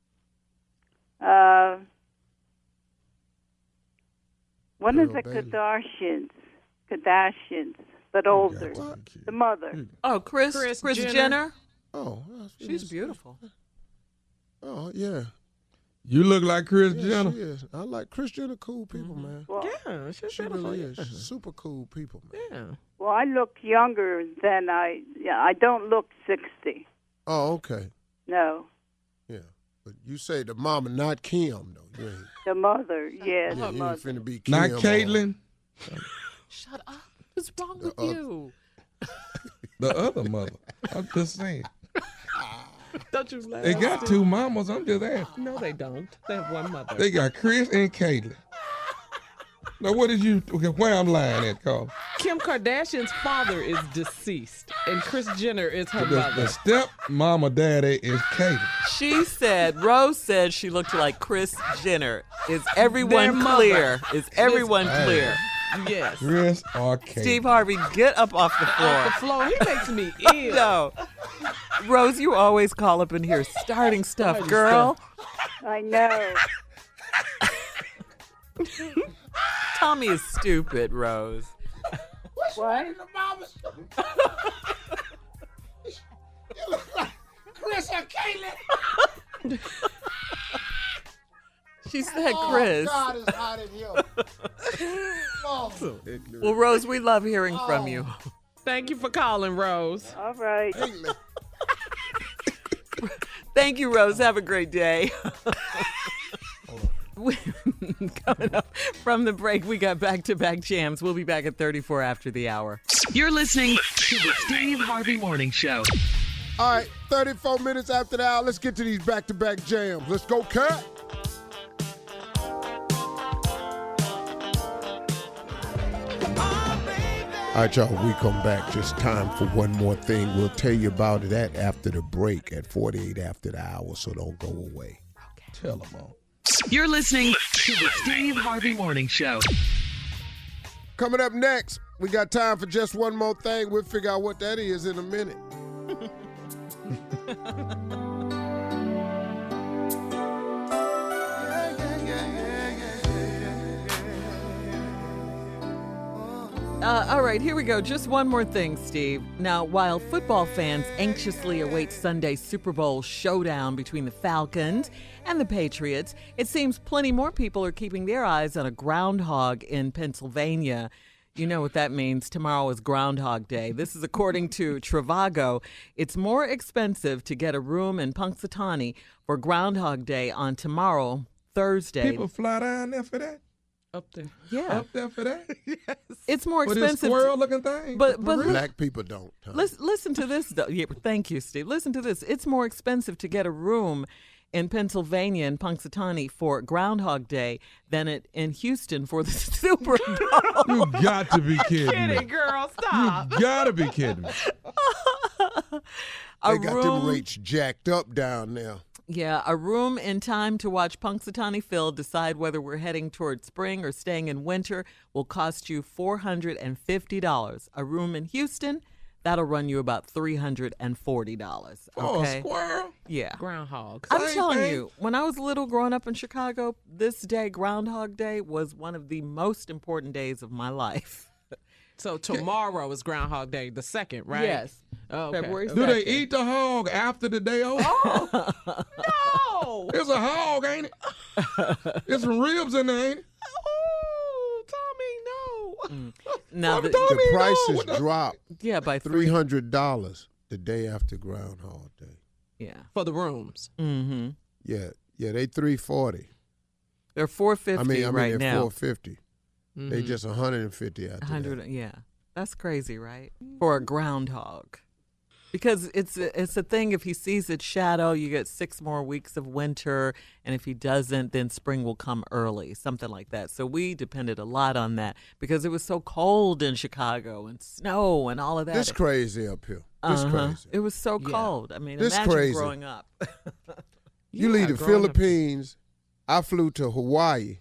Uh, one of Carol the Bailey. Kardashians. Kardashians, but older. The mother. Oh, Chris, Kris Chris, Jenner. Jenner. Oh, She's beautiful. Oh, yeah. You look like Chris Yeah, Jenner. she is. I like Chris Jenner, cool people, man. Yeah, she's She beautiful. really is. yeah. She's super cool people, man. Yeah. Well, I look younger than I. Yeah, I don't look sixty. Oh, okay. No, Yeah. But you say the mama, not Kim, though. You ain't, the mother. Yes, yeah, the you mother. ain't finna be Kim. Not or- Caitlyn. Shut up. What's wrong with other- you? The other mother. I'm just saying. Don't you laugh? They got two mamas. I'm just asking. No, they don't. They have one mother. They got Chris and Caitlyn. Now, what did you? Okay, where I'm lying at, Carl? Kim Kardashian's father is deceased, and Kris Jenner is her The, mother. the step mama daddy is Caitlyn. She said, Rose said she looked like Chris Jenner. Is Their everyone mother. clear? Is everyone Hey. clear? Yes. Chris or Caitlyn. Steve Harvey, get up off the floor. Off the floor. He makes me ill. No. Rose, you always call up in here starting stuff, Starting girl. I know. Tommy is stupid, Rose. What? Chris or Caitlyn? She said Chris. Oh, God, it's hot in here. Oh. Well, Rose, we love hearing from you. Thank you for calling, Rose. All right. Thank you, Rose. Have a great day. Coming up from the break, we got back-to-back jams. We'll be back at thirty-four after the hour. You're listening to the Steve Harvey Morning Show. All right, thirty-four minutes after the hour. Let's get to these back-to-back jams. Let's go, Cat. All right, y'all, we come back. Just time for one more thing. We'll tell you about that after the break at forty-eight after the hour, so don't go away. Tell them all. You're listening to the Steve Harvey Morning Show. Coming up next, we got time for just one more thing. We'll figure out what that is in a minute. Uh, all right, here we go. Just one more thing, Steve. Now, while football fans anxiously await Sunday's Super Bowl showdown between the Falcons and the Patriots, it seems plenty more people are keeping their eyes on a groundhog in Pennsylvania. You know what that means. Tomorrow is Groundhog Day. This is according to Trivago. It's more expensive to get a room in Punxsutawney for Groundhog Day on tomorrow, Thursday. People fly down there for that? Up there. Yeah. Up there for that? Yes. It's more For this expensive. squirrel-looking thing? But but li- Black people don't. Huh? listen, listen to this though. Yeah, thank you, Steve. Listen to this. It's more expensive to get a room in Pennsylvania in Punxsutawney for Groundhog Day than it in Houston for the Super Bowl. You got to be kidding Kidding, me. girl. Stop. You got to be kidding me. A They got room- them rates jacked up down there. Yeah, a room in time to watch Punxsutawney Phil decide whether we're heading toward spring or staying in winter will cost you four hundred fifty dollars. A room in Houston, that'll run you about three hundred forty dollars. Oh, Okay? a squirrel? Yeah. Groundhogs. I'm Same telling thing. you, when I was little growing up in Chicago, this day, Groundhog Day, was one of the most important days of my life. So tomorrow is Groundhog Day, the second, right? Yes. Oh, okay. February Do they second. eat the hog after the day over? No. It's a hog, ain't it? There's some ribs in there, ain't it? Oh, Tommy, no. Now, the, Tommy, The no. prices What the- drop yeah, by three three. hundred dollars the day after Groundhog Day. Yeah. For the rooms. Mm-hmm. Yeah, yeah, they three forty. They're four fifty I mean, I mean right they're now. four fifty. They just one hundred and fifty after one hundred, that. yeah. That's crazy, right? For a groundhog. Because it's a, it's a thing, if he sees its shadow, you get six more weeks of winter, and if he doesn't, then spring will come early, something like that. So we depended a lot on that because it was so cold in Chicago and snow and all of that. This crazy up here. This Uh-huh. crazy. It was so Yeah. cold. I mean, This imagine crazy. growing up. You Yeah, leave the growing up- Philippines. I flew to Hawaii,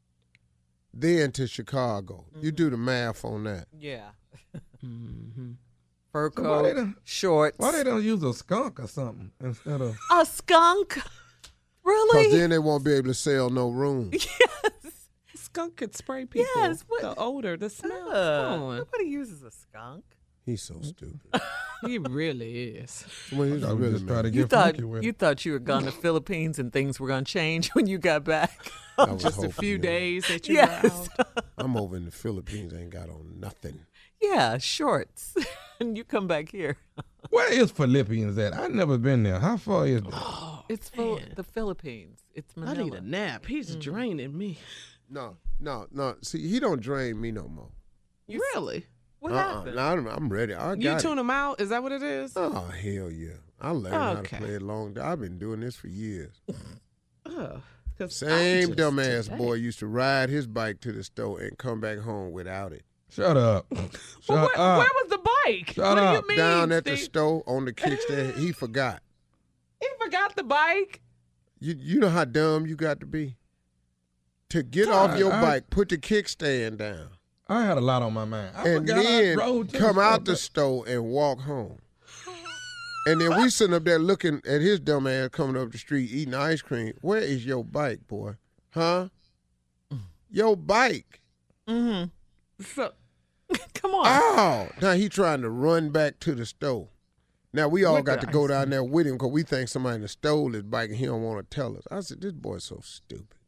then to Chicago. You do the math on that. Yeah. Mm-hmm. Fur So why they coat, don't- shorts. Why they don't use a skunk or something instead of... A skunk? Because Really? then they won't be able to sell no room. Skunk could spray people. Yes, what- The odor, the smell. Uh, Come on. nobody uses a skunk. He's so stupid. He really is. Well, he's I was really just trying to mad. You get thought funky with you it. thought you were gone to Philippines and things were going to change when you got back. I was Just a hoping, few you know. days that you Yes. were out. I'm over in the Philippines. Ain't got on nothing. Yeah, shorts. And you come back here. Where is Philippians at? I've never been there. How far is it? It's Phil- the Philippines. It's I Manila. need a nap. He's Mm. draining me. No, no, no. See, he don't drain me no more. You- Really? What Uh-uh. happened? No, I'm, I'm ready. I got You it. tune him out? Is that what it is? Oh, hell yeah. I learned how to Okay. play it long. I've been doing this for years. Ugh, 'cause Same I'm just dumbass today. boy used to ride his bike to the store and come back home without it. Shut up. Well, Shut where, up. where was the bike? Shut what up. do you mean? Down at the Steve? store on the kickstand, he forgot. He forgot the bike. You you know how dumb you got to be? To get God, off your I- bike, put the kickstand down. I had a lot on my mind. I and forgot then I rode to come the out the store. store and walk home. And then we sitting up there looking at his dumb ass coming up the street eating ice cream. Where is your bike, boy? Huh? Your bike. Mm-hmm. So, Come on. Oh, now he trying to run back to the store. Now we all With got the to go ice down there with him because we think somebody done stole his bike and he don't want to tell us. I said, this boy's so stupid.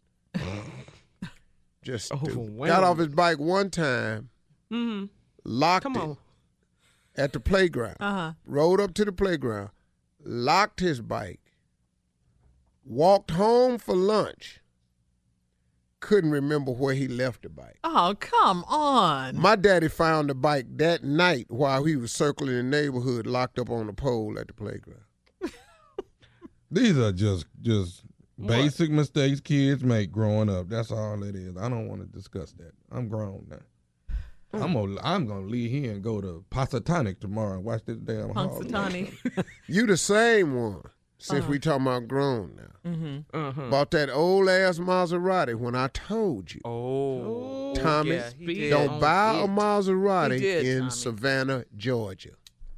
Just stupid. Overwhelmed. Got off his bike one time, mm-hmm. locked Come it on. at the playground. Uh-huh. Rode up to the playground, locked his bike, walked home for lunch, couldn't remember where he left the bike. Oh, come on. My daddy found the bike that night while he was circling the neighborhood locked up on the pole at the playground. These are just just basic mistakes kids make growing up. That's all it is. I don't want to discuss that. I'm grown now. I'm gonna I'm gonna leave here and go to Pasatonic tomorrow and watch this damn hog. Punxsutawney. You the same one, since Uh-huh. we talking about grown now. Mm-hmm. Uh-huh. Bought that old ass Maserati when I told you. Oh. Tommy, yeah, he did. don't on buy a it. Maserati He did, in Tommy. Savannah, Georgia.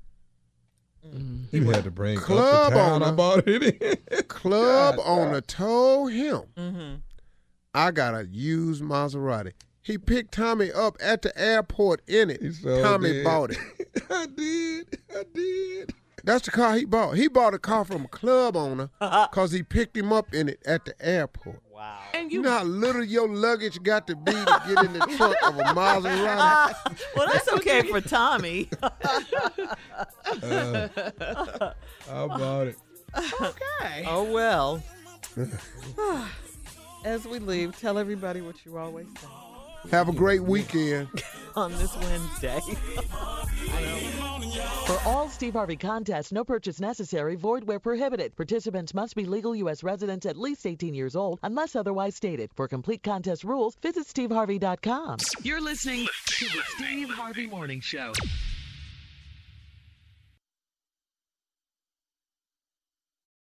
You had to bring Club up the town owner. I bought it in. Club God, owner told him, Mm-hmm. I got a used Maserati. He picked Tommy up at the airport in it. so Tommy did. bought it. I did. I did. That's the car he bought. He bought a car from a club owner because he picked him up in it at the airport. Wow. And You know how little your luggage got to be to get in the trunk of a Maserati? Well, that's okay for Tommy. Uh, I bought it. Okay. Oh, well. As we leave, tell everybody what you always say Have a great weekend. on this Wednesday. For all Steve Harvey contests, no purchase necessary, void where prohibited. Participants must be legal U S residents at least eighteen years old, unless otherwise stated. For complete contest rules, visit steve harvey dot com. You're listening to the Steve Harvey Morning Show.